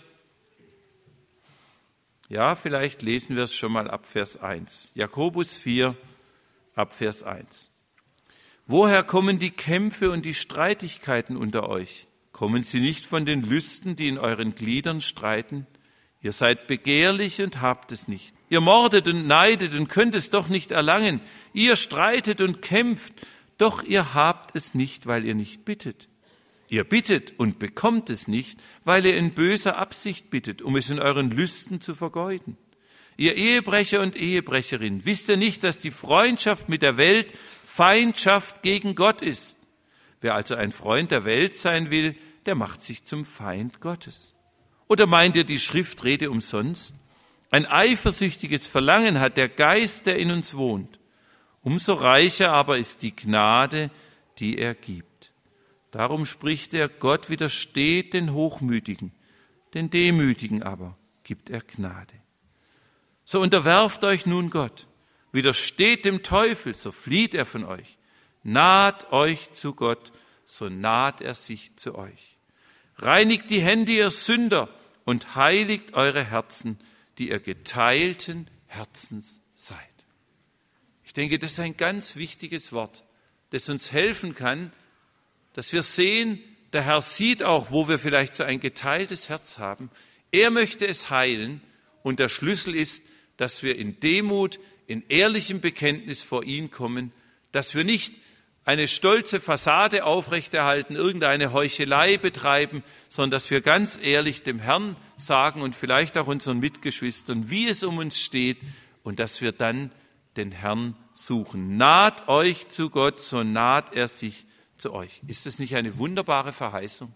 vielleicht lesen wir es schon mal ab Vers 1. Jakobus 4, ab Vers 1. Woher kommen die Kämpfe und die Streitigkeiten unter euch? Kommen sie nicht von den Lüsten, die in euren Gliedern streiten? Ihr seid begehrlich und habt es nicht. Ihr mordet und neidet und könnt es doch nicht erlangen. Ihr streitet und kämpft, doch ihr habt es nicht, weil ihr nicht bittet. Ihr bittet und bekommt es nicht, weil ihr in böser Absicht bittet, um es in euren Lüsten zu vergeuden. Ihr Ehebrecher und Ehebrecherin, wisst ihr nicht, dass die Freundschaft mit der Welt Feindschaft gegen Gott ist? Wer also ein Freund der Welt sein will, der macht sich zum Feind Gottes. Oder meint ihr, die Schrift rede umsonst? Ein eifersüchtiges Verlangen hat der Geist, der in uns wohnt. Umso reicher aber ist die Gnade, die er gibt. Darum spricht er, Gott widersteht den Hochmütigen, den Demütigen aber gibt er Gnade. So unterwerft euch nun Gott, widersteht dem Teufel, so flieht er von euch. Naht euch zu Gott, so naht er sich zu euch. Reinigt die Hände, ihr Sünder, und heiligt eure Herzen, die ihr geteilten Herzens seid. Ich denke, das ist ein ganz wichtiges Wort, das uns helfen kann, dass wir sehen, der Herr sieht auch, wo wir vielleicht so ein geteiltes Herz haben. Er möchte es heilen und der Schlüssel ist, dass wir in Demut, in ehrlichem Bekenntnis vor ihn kommen, dass wir nicht eine stolze Fassade aufrechterhalten, irgendeine Heuchelei betreiben, sondern dass wir ganz ehrlich dem Herrn sagen und vielleicht auch unseren Mitgeschwistern, wie es um uns steht und dass wir dann den Herrn suchen. Naht euch zu Gott, so naht er sich zu euch. Ist das nicht eine wunderbare Verheißung?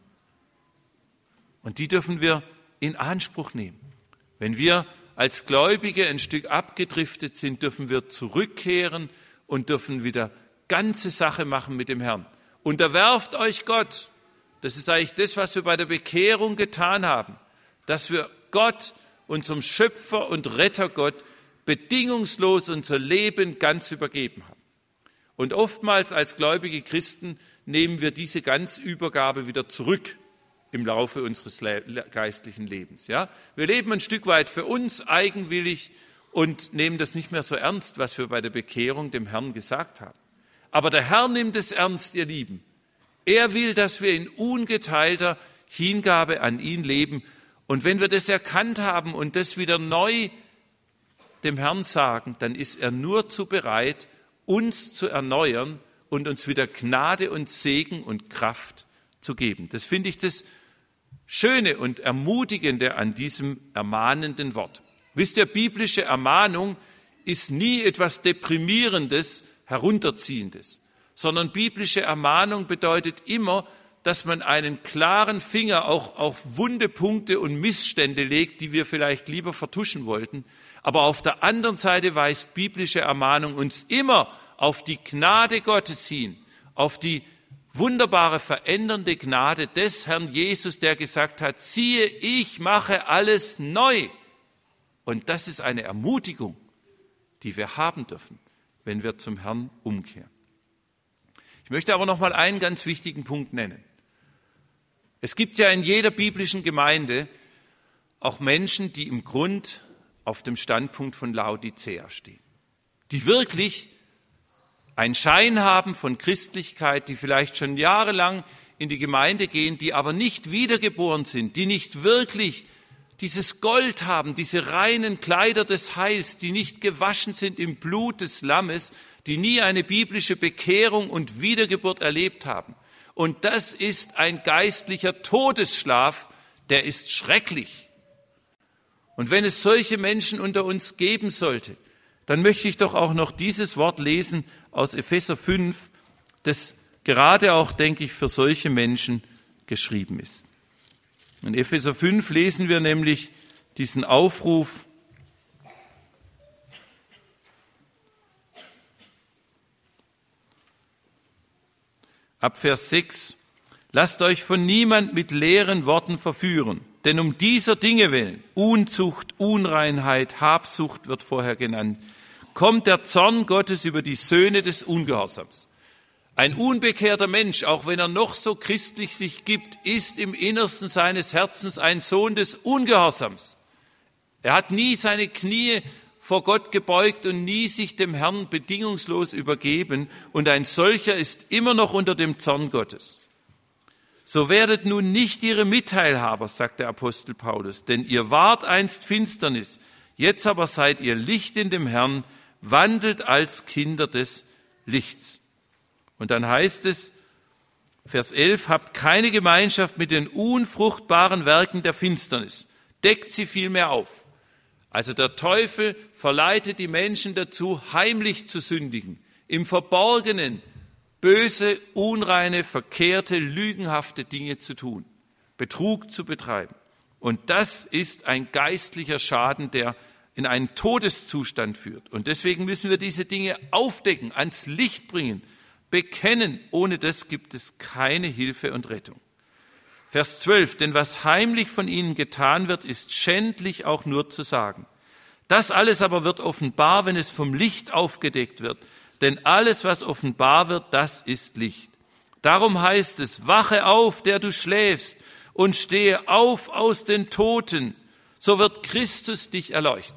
Und die dürfen wir in Anspruch nehmen. Wenn wir als Gläubige ein Stück abgedriftet sind, dürfen wir zurückkehren und dürfen wieder ganze Sache machen mit dem Herrn. Unterwerft euch Gott. Das ist eigentlich das, was wir bei der Bekehrung getan haben. Dass wir Gott, unserem Schöpfer und Retter Gott, bedingungslos unser Leben ganz übergeben haben. Und oftmals als gläubige Christen nehmen wir diese Ganzübergabe wieder zurück im Laufe unseres geistlichen Lebens. Ja? Wir leben ein Stück weit für uns eigenwillig und nehmen das nicht mehr so ernst, was wir bei der Bekehrung dem Herrn gesagt haben. Aber der Herr nimmt es ernst, ihr Lieben. Er will, dass wir in ungeteilter Hingabe an ihn leben. Und wenn wir das erkannt haben und das wieder neu dem Herrn sagen, dann ist er nur zu bereit, uns zu erneuern und uns wieder Gnade und Segen und Kraft zu geben. Das finde ich das Schöne und Ermutigende an diesem ermahnenden Wort. Wisst ihr, biblische Ermahnung ist nie etwas Deprimierendes, Herunterziehendes, sondern biblische Ermahnung bedeutet immer, dass man einen klaren Finger auch auf wunde Punkte und Missstände legt, die wir vielleicht lieber vertuschen wollten. Aber auf der anderen Seite weist biblische Ermahnung uns immer auf die Gnade Gottes hin, auf die wunderbare verändernde Gnade des Herrn Jesus, der gesagt hat, siehe, ich mache alles neu. Und das ist eine Ermutigung, die wir haben dürfen, wenn wir zum Herrn umkehren. Ich möchte aber noch mal einen ganz wichtigen Punkt nennen. Es gibt ja in jeder biblischen Gemeinde auch Menschen, die im Grund auf dem Standpunkt von Laodicea stehen, die wirklich einen Schein haben von Christlichkeit, die vielleicht schon jahrelang in die Gemeinde gehen, die aber nicht wiedergeboren sind, die dieses Gold haben, diese reinen Kleider des Heils, die nicht gewaschen sind im Blut des Lammes, die nie eine biblische Bekehrung und Wiedergeburt erlebt haben. Und das ist ein geistlicher Todesschlaf, der ist schrecklich. Und wenn es solche Menschen unter uns geben sollte, dann möchte ich doch auch noch dieses Wort lesen aus Epheser 5, das gerade auch, denke ich, für solche Menschen geschrieben ist. In Epheser 5 lesen wir nämlich diesen Aufruf: Ab Vers 6: Lasst euch von niemand mit leeren Worten verführen, denn um dieser Dinge willen, Unzucht, Unreinheit, Habsucht wird vorher genannt, kommt der Zorn Gottes über die Söhne des Ungehorsams. Ein unbekehrter Mensch, auch wenn er noch so christlich sich gibt, ist im Innersten seines Herzens ein Sohn des Ungehorsams. Er hat nie seine Knie vor Gott gebeugt und nie sich dem Herrn bedingungslos übergeben, und ein solcher ist immer noch unter dem Zorn Gottes. So werdet nun nicht ihre Mitteilhaber, sagt der Apostel Paulus, denn ihr wart einst Finsternis, jetzt aber seid ihr Licht in dem Herrn, wandelt als Kinder des Lichts. Und dann heißt es, Vers 11, habt keine Gemeinschaft mit den unfruchtbaren Werken der Finsternis, deckt sie vielmehr auf. Also der Teufel verleitet die Menschen dazu, heimlich zu sündigen, im Verborgenen böse, unreine, verkehrte, lügenhafte Dinge zu tun, Betrug zu betreiben. Und das ist ein geistlicher Schaden, der in einen Todeszustand führt. Und deswegen müssen wir diese Dinge aufdecken, ans Licht bringen, bekennen. Ohne das gibt es keine Hilfe und Rettung. Vers 12, denn was heimlich von ihnen getan wird, ist schändlich auch nur zu sagen. Das alles aber wird offenbar, wenn es vom Licht aufgedeckt wird. Denn alles, was offenbar wird, das ist Licht. Darum heißt es, wache auf, der du schläfst, und stehe auf aus den Toten, so wird Christus dich erleuchten.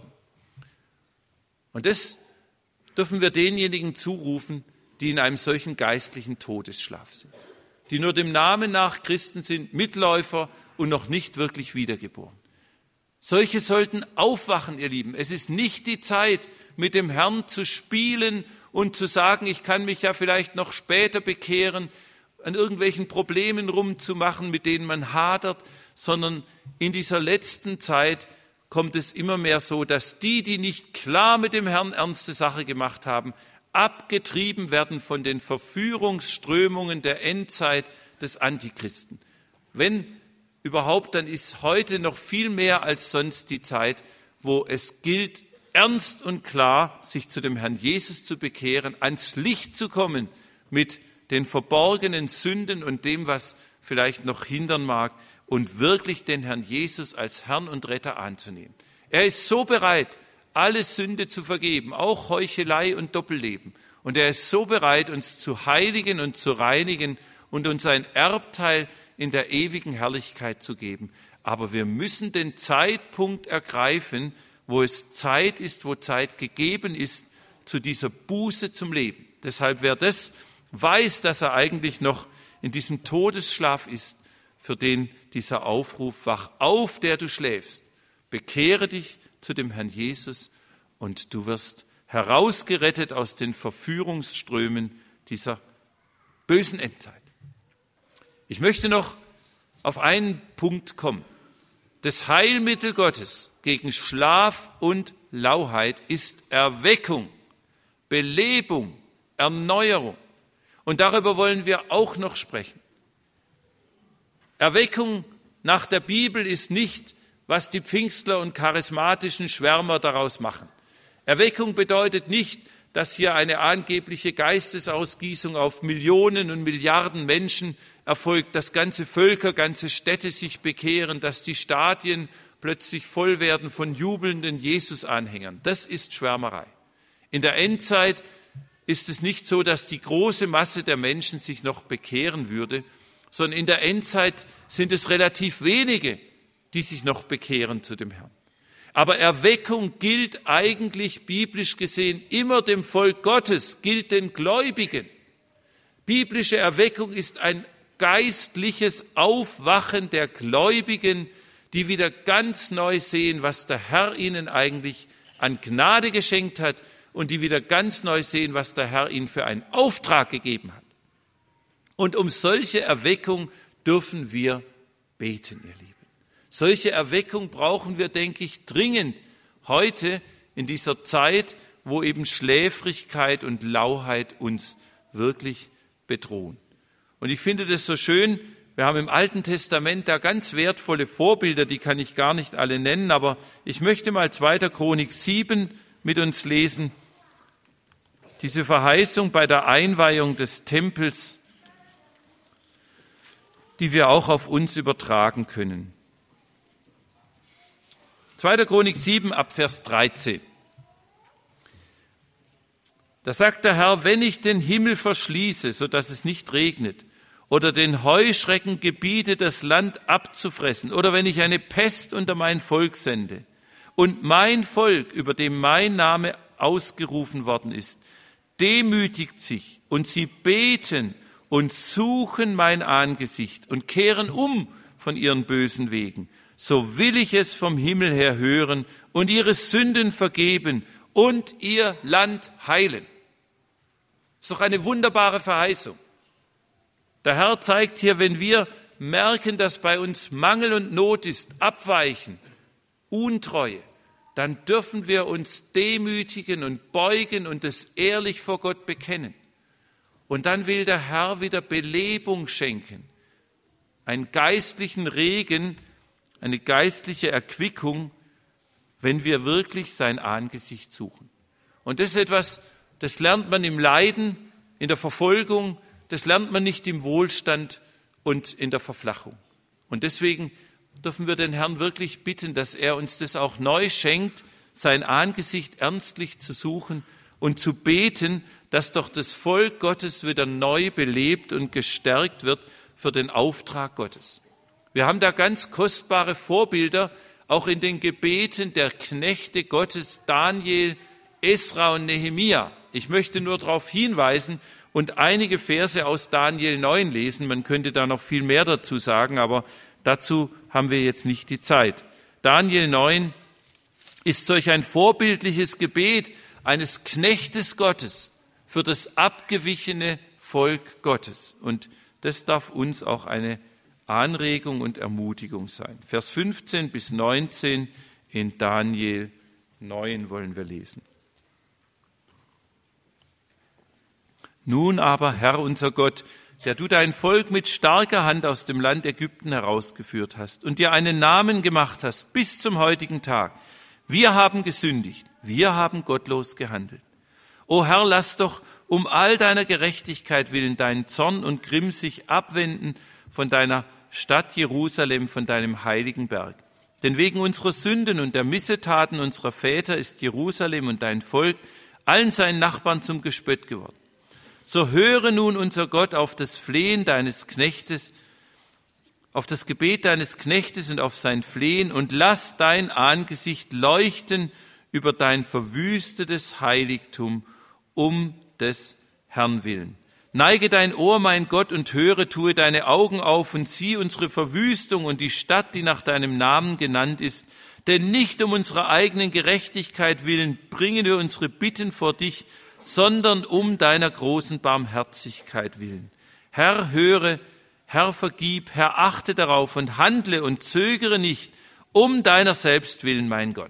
Und das dürfen wir denjenigen zurufen, die in einem solchen geistlichen Todesschlaf sind, die nur dem Namen nach Christen sind, Mitläufer und noch nicht wirklich wiedergeboren. Solche sollten aufwachen, ihr Lieben. Es ist nicht die Zeit, mit dem Herrn zu spielen und zu sagen, ich kann mich ja vielleicht noch später bekehren, an irgendwelchen Problemen rumzumachen, mit denen man hadert, sondern in dieser letzten Zeit kommt es immer mehr so, dass die nicht klar mit dem Herrn ernste Sache gemacht haben, abgetrieben werden von den Verführungsströmungen der Endzeit des Antichristen. Wenn überhaupt, dann ist heute noch viel mehr als sonst die Zeit, wo es gilt, ernst und klar sich zu dem Herrn Jesus zu bekehren, ans Licht zu kommen mit den verborgenen Sünden und dem, was vielleicht noch hindern mag, und wirklich den Herrn Jesus als Herrn und Retter anzunehmen. Er ist so bereit, alle Sünde zu vergeben, auch Heuchelei und Doppelleben. Und er ist so bereit, uns zu heiligen und zu reinigen und uns ein Erbteil in der ewigen Herrlichkeit zu geben. Aber wir müssen den Zeitpunkt ergreifen, wo es Zeit ist, wo Zeit gegeben ist, zu dieser Buße zum Leben. Deshalb, wer das weiß, dass er eigentlich noch in diesem Todesschlaf ist, für den dieser Aufruf, wach auf, der du schläfst, bekehre dich zu dem Herrn Jesus und du wirst herausgerettet aus den Verführungsströmen dieser bösen Endzeit. Ich möchte noch auf einen Punkt kommen. Das Heilmittel Gottes gegen Schlaf und Lauheit ist Erweckung, Belebung, Erneuerung. Und darüber wollen wir auch noch sprechen. Erweckung nach der Bibel ist nicht, was die Pfingstler und charismatischen Schwärmer daraus machen. Erweckung bedeutet nicht, dass hier eine angebliche Geistesausgießung auf Millionen und Milliarden Menschen erfolgt, dass ganze Völker, ganze Städte sich bekehren, dass die Stadien plötzlich voll werden von jubelnden Jesus-Anhängern. Das ist Schwärmerei. In der Endzeit ist es nicht so, dass die große Masse der Menschen sich noch bekehren würde, sondern in der Endzeit sind es relativ wenige, die sich noch bekehren zu dem Herrn. Aber Erweckung gilt eigentlich biblisch gesehen immer dem Volk Gottes, gilt den Gläubigen. Biblische Erweckung ist ein geistliches Aufwachen der Gläubigen, die wieder ganz neu sehen, was der Herr ihnen eigentlich an Gnade geschenkt hat und die wieder ganz neu sehen, was der Herr ihnen für einen Auftrag gegeben hat. Und um solche Erweckung dürfen wir beten, ihr Lieben. Solche Erweckung brauchen wir, denke ich, dringend heute in dieser Zeit, wo eben Schläfrigkeit und Lauheit uns wirklich bedrohen. Und ich finde das so schön, wir haben im Alten Testament da ganz wertvolle Vorbilder, die kann ich gar nicht alle nennen, aber ich möchte mal 2. Chronik 7 mit uns lesen. Diese Verheißung bei der Einweihung des Tempels, die wir auch auf uns übertragen können. 2. Chronik 7 ab Vers 13. Da sagt der Herr, wenn ich den Himmel verschließe, sodass es nicht regnet, oder den Heuschrecken gebiete, das Land abzufressen, oder wenn ich eine Pest unter mein Volk sende, und mein Volk, über dem mein Name ausgerufen worden ist, demütigt sich und sie beten und suchen mein Angesicht und kehren um von ihren bösen Wegen, so will ich es vom Himmel her hören und ihre Sünden vergeben und ihr Land heilen. Das ist doch eine wunderbare Verheißung. Der Herr zeigt hier, wenn wir merken, dass bei uns Mangel und Not ist, Abweichen, Untreue, dann dürfen wir uns demütigen und beugen und es ehrlich vor Gott bekennen. Und dann will der Herr wieder Belebung schenken, einen geistlichen Regen, eine geistliche Erquickung, wenn wir wirklich sein Angesicht suchen. Und das ist etwas, das lernt man im Leiden, in der Verfolgung, das lernt man nicht im Wohlstand und in der Verflachung. Und deswegen dürfen wir den Herrn wirklich bitten, dass er uns das auch neu schenkt, sein Angesicht ernstlich zu suchen und zu beten, dass doch das Volk Gottes wieder neu belebt und gestärkt wird für den Auftrag Gottes. Wir haben da ganz kostbare Vorbilder, auch in den Gebeten der Knechte Gottes, Daniel, Esra und Nehemia. Ich möchte nur darauf hinweisen und einige Verse aus Daniel 9 lesen. Man könnte da noch viel mehr dazu sagen, aber dazu haben wir jetzt nicht die Zeit. Daniel 9 ist solch ein vorbildliches Gebet eines Knechtes Gottes für das abgewichene Volk Gottes. Und das darf uns auch eine Anregung und Ermutigung sein. Vers 15 bis 19 in Daniel 9 wollen wir lesen. Nun aber, Herr unser Gott, der du dein Volk mit starker Hand aus dem Land Ägypten herausgeführt hast und dir einen Namen gemacht hast bis zum heutigen Tag. Wir haben gesündigt, wir haben gottlos gehandelt. O Herr, lass doch um all deiner Gerechtigkeit willen deinen Zorn und Grimm sich abwenden von deiner Stadt Jerusalem, von deinem heiligen Berg. Denn wegen unserer Sünden und der Missetaten unserer Väter ist Jerusalem und dein Volk allen seinen Nachbarn zum Gespött geworden. So höre nun unser Gott auf das Flehen deines Knechtes, auf das Gebet deines Knechtes und auf sein Flehen und lass dein Angesicht leuchten über dein verwüstetes Heiligtum um des Herrn willen. Neige dein Ohr, mein Gott, und höre, tue deine Augen auf und sieh unsere Verwüstung und die Stadt, die nach deinem Namen genannt ist. Denn nicht um unserer eigenen Gerechtigkeit willen bringen wir unsere Bitten vor dich, sondern um deiner großen Barmherzigkeit willen. Herr, höre, Herr, vergib, Herr, achte darauf und handle und zögere nicht, um deiner selbst willen, mein Gott.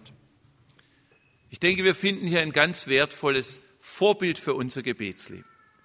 Ich denke, wir finden hier ein ganz wertvolles Vorbild für unser Gebetsleben.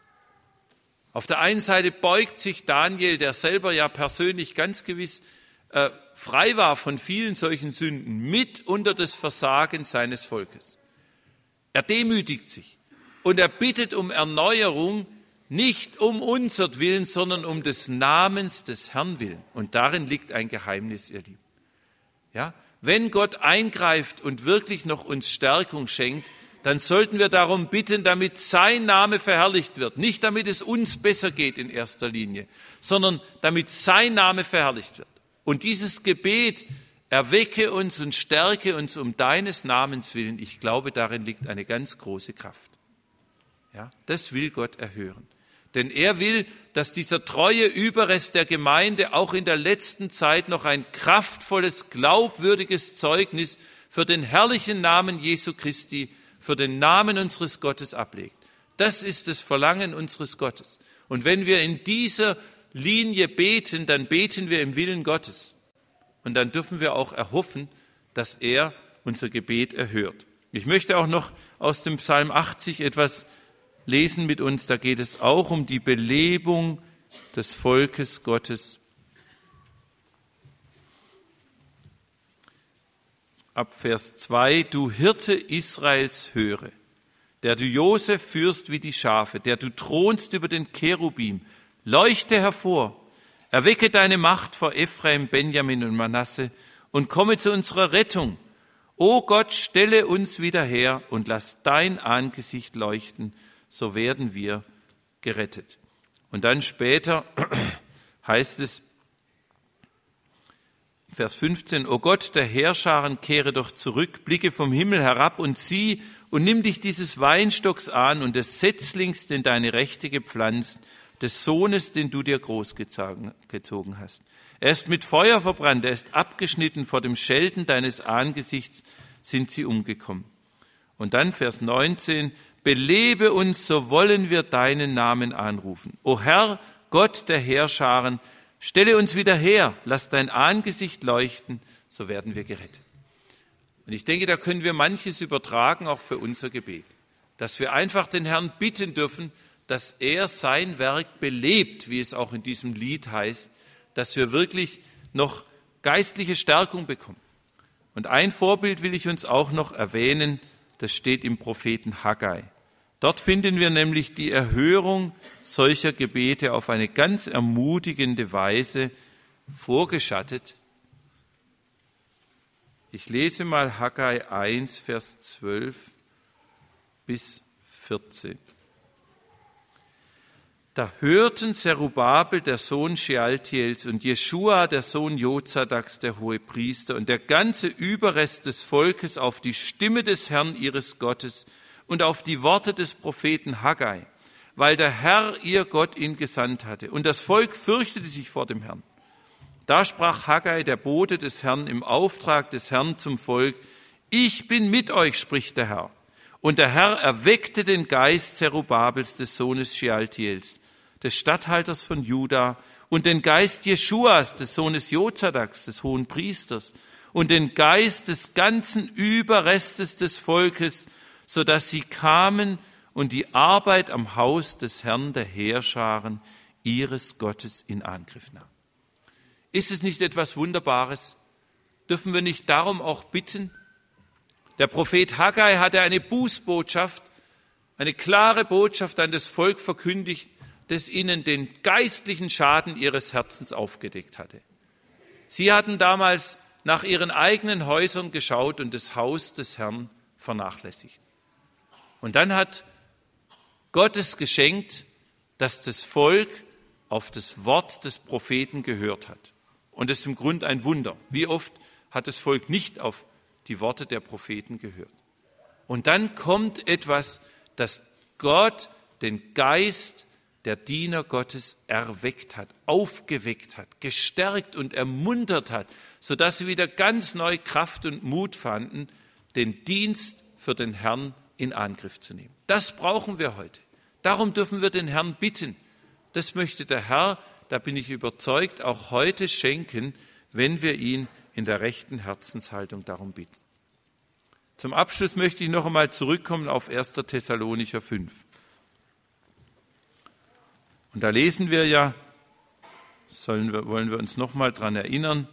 Auf der einen Seite beugt sich Daniel, der selber ja persönlich ganz gewiss frei war von vielen solchen Sünden, mit unter das Versagen seines Volkes. Er demütigt sich. Und er bittet um Erneuerung, nicht um unser Willen, sondern um des Namens des Herrn willen. Und darin liegt ein Geheimnis, ihr Lieben. Ja? Wenn Gott eingreift und wirklich noch uns Stärkung schenkt, dann sollten wir darum bitten, damit sein Name verherrlicht wird. Nicht damit es uns besser geht in erster Linie, sondern damit sein Name verherrlicht wird. Und dieses Gebet, erwecke uns und stärke uns um deines Namens willen, ich glaube, darin liegt eine ganz große Kraft. Ja, das will Gott erhören. Denn er will, dass dieser treue Überrest der Gemeinde auch in der letzten Zeit noch ein kraftvolles, glaubwürdiges Zeugnis für den herrlichen Namen Jesu Christi, für den Namen unseres Gottes ablegt. Das ist das Verlangen unseres Gottes. Und wenn wir in dieser Linie beten, dann beten wir im Willen Gottes. Und dann dürfen wir auch erhoffen, dass er unser Gebet erhört. Ich möchte auch noch aus dem Psalm 80 etwas lesen mit uns. Da geht es auch um die Belebung des Volkes Gottes. Ab Vers 2, du Hirte Israels, höre, der du Josef führst wie die Schafe, der du thronst über den Cherubim, leuchte hervor, erwecke deine Macht vor Ephraim, Benjamin und Manasse und komme zu unserer Rettung. O Gott, stelle uns wieder her und lass dein Angesicht leuchten, so werden wir gerettet. Und dann später heißt es, Vers 15, O Gott der Heerscharen, kehre doch zurück, blicke vom Himmel herab und sieh und nimm dich dieses Weinstocks an und des Setzlings, den deine Rechte gepflanzt, des Sohnes, den du dir großgezogen hast. Er ist mit Feuer verbrannt, er ist abgeschnitten, vor dem Schelten deines Angesichts sind sie umgekommen. Und dann Vers 19, belebe uns, so wollen wir deinen Namen anrufen. O Herr, Gott der Heerscharen, stelle uns wieder her, lass dein Angesicht leuchten, so werden wir gerettet. Und ich denke, da können wir manches übertragen, auch für unser Gebet. Dass wir einfach den Herrn bitten dürfen, dass er sein Werk belebt, wie es auch in diesem Lied heißt, dass wir wirklich noch geistliche Stärkung bekommen. Und ein Vorbild will ich uns auch noch erwähnen, das steht im Propheten Haggai. Dort finden wir nämlich die Erhörung solcher Gebete auf eine ganz ermutigende Weise vorgeschattet. Ich lese mal Haggai 1, Vers 12 bis 14. Da hörten Zerubabel, der Sohn Shealtiels, und Jeschua, der Sohn Jozadaks, der Hohepriester, und der ganze Überrest des Volkes auf die Stimme des Herrn ihres Gottes und auf die Worte des Propheten Haggai, weil der Herr, ihr Gott, ihn gesandt hatte. Und das Volk fürchtete sich vor dem Herrn. Da sprach Haggai, der Bote des Herrn, im Auftrag des Herrn zum Volk, ich bin mit euch, spricht der Herr. Und der Herr erweckte den Geist Zerubabels, des Sohnes Shealtiels, des Statthalters von Juda, und den Geist Jeschuas, des Sohnes Jozadaks, des Hohenpriesters, und den Geist des ganzen Überrestes des Volkes, so dass sie kamen und die Arbeit am Haus des Herrn der Heerscharen, ihres Gottes, in Angriff nahmen. Ist es nicht etwas Wunderbares? Dürfen wir nicht darum auch bitten? Der Prophet Haggai hatte eine Bußbotschaft, eine klare Botschaft an das Volk verkündigt, das ihnen den geistlichen Schaden ihres Herzens aufgedeckt hatte. Sie hatten damals nach ihren eigenen Häusern geschaut und das Haus des Herrn vernachlässigt. Und dann hat Gott es geschenkt, dass das Volk auf das Wort des Propheten gehört hat. Und das ist im Grunde ein Wunder. Wie oft hat das Volk nicht auf die Worte der Propheten gehört? Und dann kommt etwas, das Gott den Geist der Diener Gottes erweckt hat, aufgeweckt hat, gestärkt und ermuntert hat, sodass sie wieder ganz neu Kraft und Mut fanden, den Dienst für den Herrn in Angriff zu nehmen. Das brauchen wir heute. Darum dürfen wir den Herrn bitten. Das möchte der Herr, da bin ich überzeugt, auch heute schenken, wenn wir ihn in der rechten Herzenshaltung darum bitten. Zum Abschluss möchte ich noch einmal zurückkommen auf 1. Thessalonicher 5. Und da lesen wir ja, wollen wir uns noch mal dran erinnern,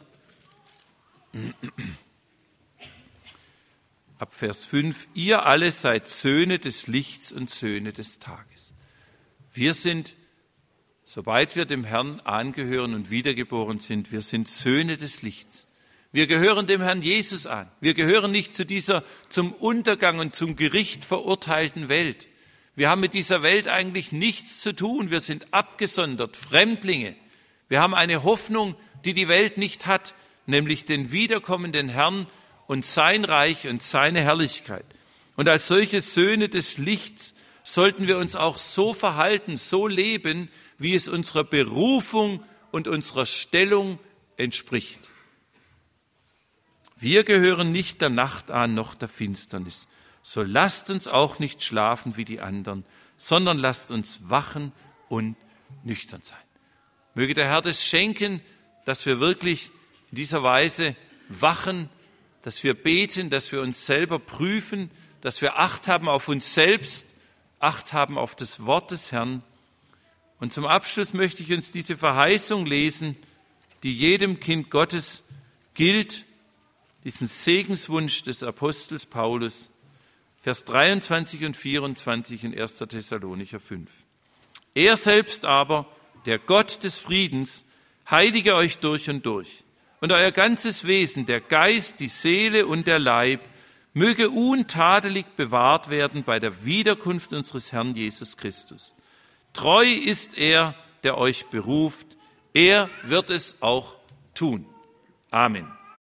ab Vers 5, ihr alle seid Söhne des Lichts und Söhne des Tages. Wir sind, sobald wir dem Herrn angehören und wiedergeboren sind, wir sind Söhne des Lichts. Wir gehören dem Herrn Jesus an. Wir gehören nicht zu dieser zum Untergang und zum Gericht verurteilten Welt. Wir haben mit dieser Welt eigentlich nichts zu tun. Wir sind abgesondert, Fremdlinge. Wir haben eine Hoffnung, die die Welt nicht hat, nämlich den wiederkommenden Herrn und sein Reich und seine Herrlichkeit. Und als solche Söhne des Lichts sollten wir uns auch so verhalten, so leben, wie es unserer Berufung und unserer Stellung entspricht. Wir gehören nicht der Nacht an noch der Finsternis. So lasst uns auch nicht schlafen wie die anderen, sondern lasst uns wachen und nüchtern sein. Möge der Herr das schenken, dass wir wirklich in dieser Weise wachen, dass wir beten, dass wir uns selber prüfen, dass wir Acht haben auf uns selbst, Acht haben auf das Wort des Herrn. Und zum Abschluss möchte ich uns diese Verheißung lesen, die jedem Kind Gottes gilt, diesen Segenswunsch des Apostels Paulus, Vers 23 und 24 in 1. Thessalonicher 5. Er selbst aber, der Gott des Friedens, heilige euch durch und durch. Und euer ganzes Wesen, der Geist, die Seele und der Leib, möge untadelig bewahrt werden bei der Wiederkunft unseres Herrn Jesus Christus. Treu ist er, der euch beruft. Er wird es auch tun. Amen.